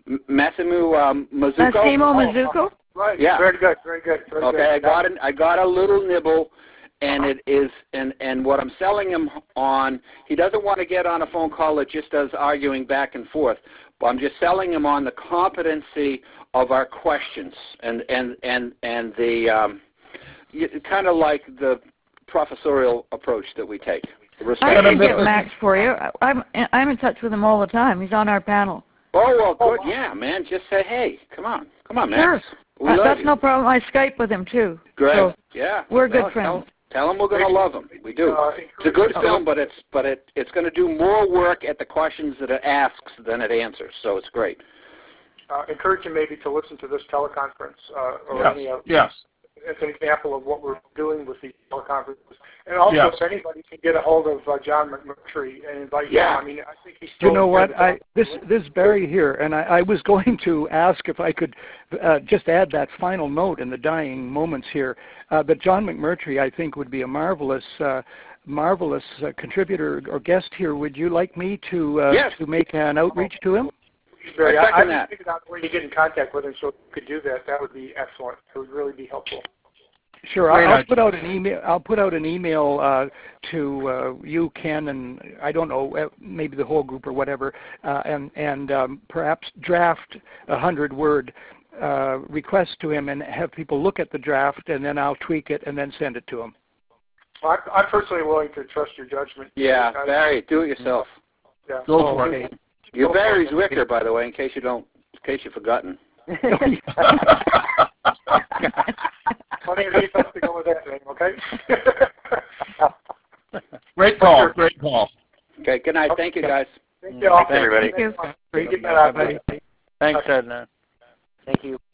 S6: Masamu um, Mizuko.
S3: Massimo Mizuko?
S4: Right.
S6: Yeah.
S4: Very good. Very good. Very
S6: Okay,
S4: good.
S6: I got an, I got a little nibble, and it is and and what I'm selling him on. He doesn't want to get on a phone call that just does arguing back and forth. But I'm just selling him on the competency of our questions and and and and the um, kind of like the professorial approach that we take.
S3: I can get Max for you. I'm I'm in touch with him all the time. He's on our panel.
S6: Oh well, good. Yeah, man. Just say hey. Come on, come on, Max.
S3: Sure.
S6: We
S3: Uh,
S6: love
S3: that's
S6: you.
S3: no problem. I Skype with him too.
S6: Great.
S3: So
S6: yeah.
S3: we're good
S6: Well,
S3: friends.
S6: Tell, tell him we're going to love him. We do.
S4: Uh,
S6: It's a good film, but it's but it it's going to do more work at the questions that it asks than it answers. So it's great.
S4: Uh, encourage him maybe to listen to this teleconference uh, or
S7: Yes.
S4: any of.
S7: Yes.
S4: It's an example of what we're doing with these teleconferences. And also,
S7: Yes.
S4: if anybody can get a hold of uh, John McMurtry and invite
S6: Yeah.
S4: him, I mean, I think he's still.
S2: You know what?
S4: here.
S2: I this this is Barry here, and I, I was going to ask if I could uh, just add that final note in the dying moments here. Uh, but John McMurtry, I think, would be a marvelous, uh, marvelous uh, contributor or guest here. Would you like me to uh,
S6: Yes.
S2: to make an outreach to him?
S4: Barry,
S6: I
S4: I,
S6: second
S4: I
S6: that.
S4: figured out where to get in contact with him, so if you could do that, that would be excellent. It would really be helpful.
S2: Sure,
S7: Great
S2: I'll, I'll
S7: idea.
S2: put out an email. I'll put out an email uh, to uh, you, Ken, and I don't know, uh, maybe the whole group or whatever, uh, and and um, perhaps draft a hundred-word uh, request to him, and have people look at the draft, and then I'll tweak it and then send it to him.
S4: I'm, I'm personally willing to trust your judgment.
S6: Yeah,
S4: I-
S6: Barry, do it yourself.
S4: Yeah.
S7: Go
S2: Oh,
S7: for
S2: okay.
S7: it.
S6: You're Barry's Wicker, by the way, in case you don't, in case you've forgotten.
S4: Plenty of reasons to go with that name, okay?
S7: Great call. Great call.
S6: Okay. Good night. Thank you, guys.
S4: Thank you all.
S5: Thanks, everybody.
S3: Thank you.
S4: Thank you.
S3: Bye-bye.
S8: Thanks, Adnan.
S1: Thank you.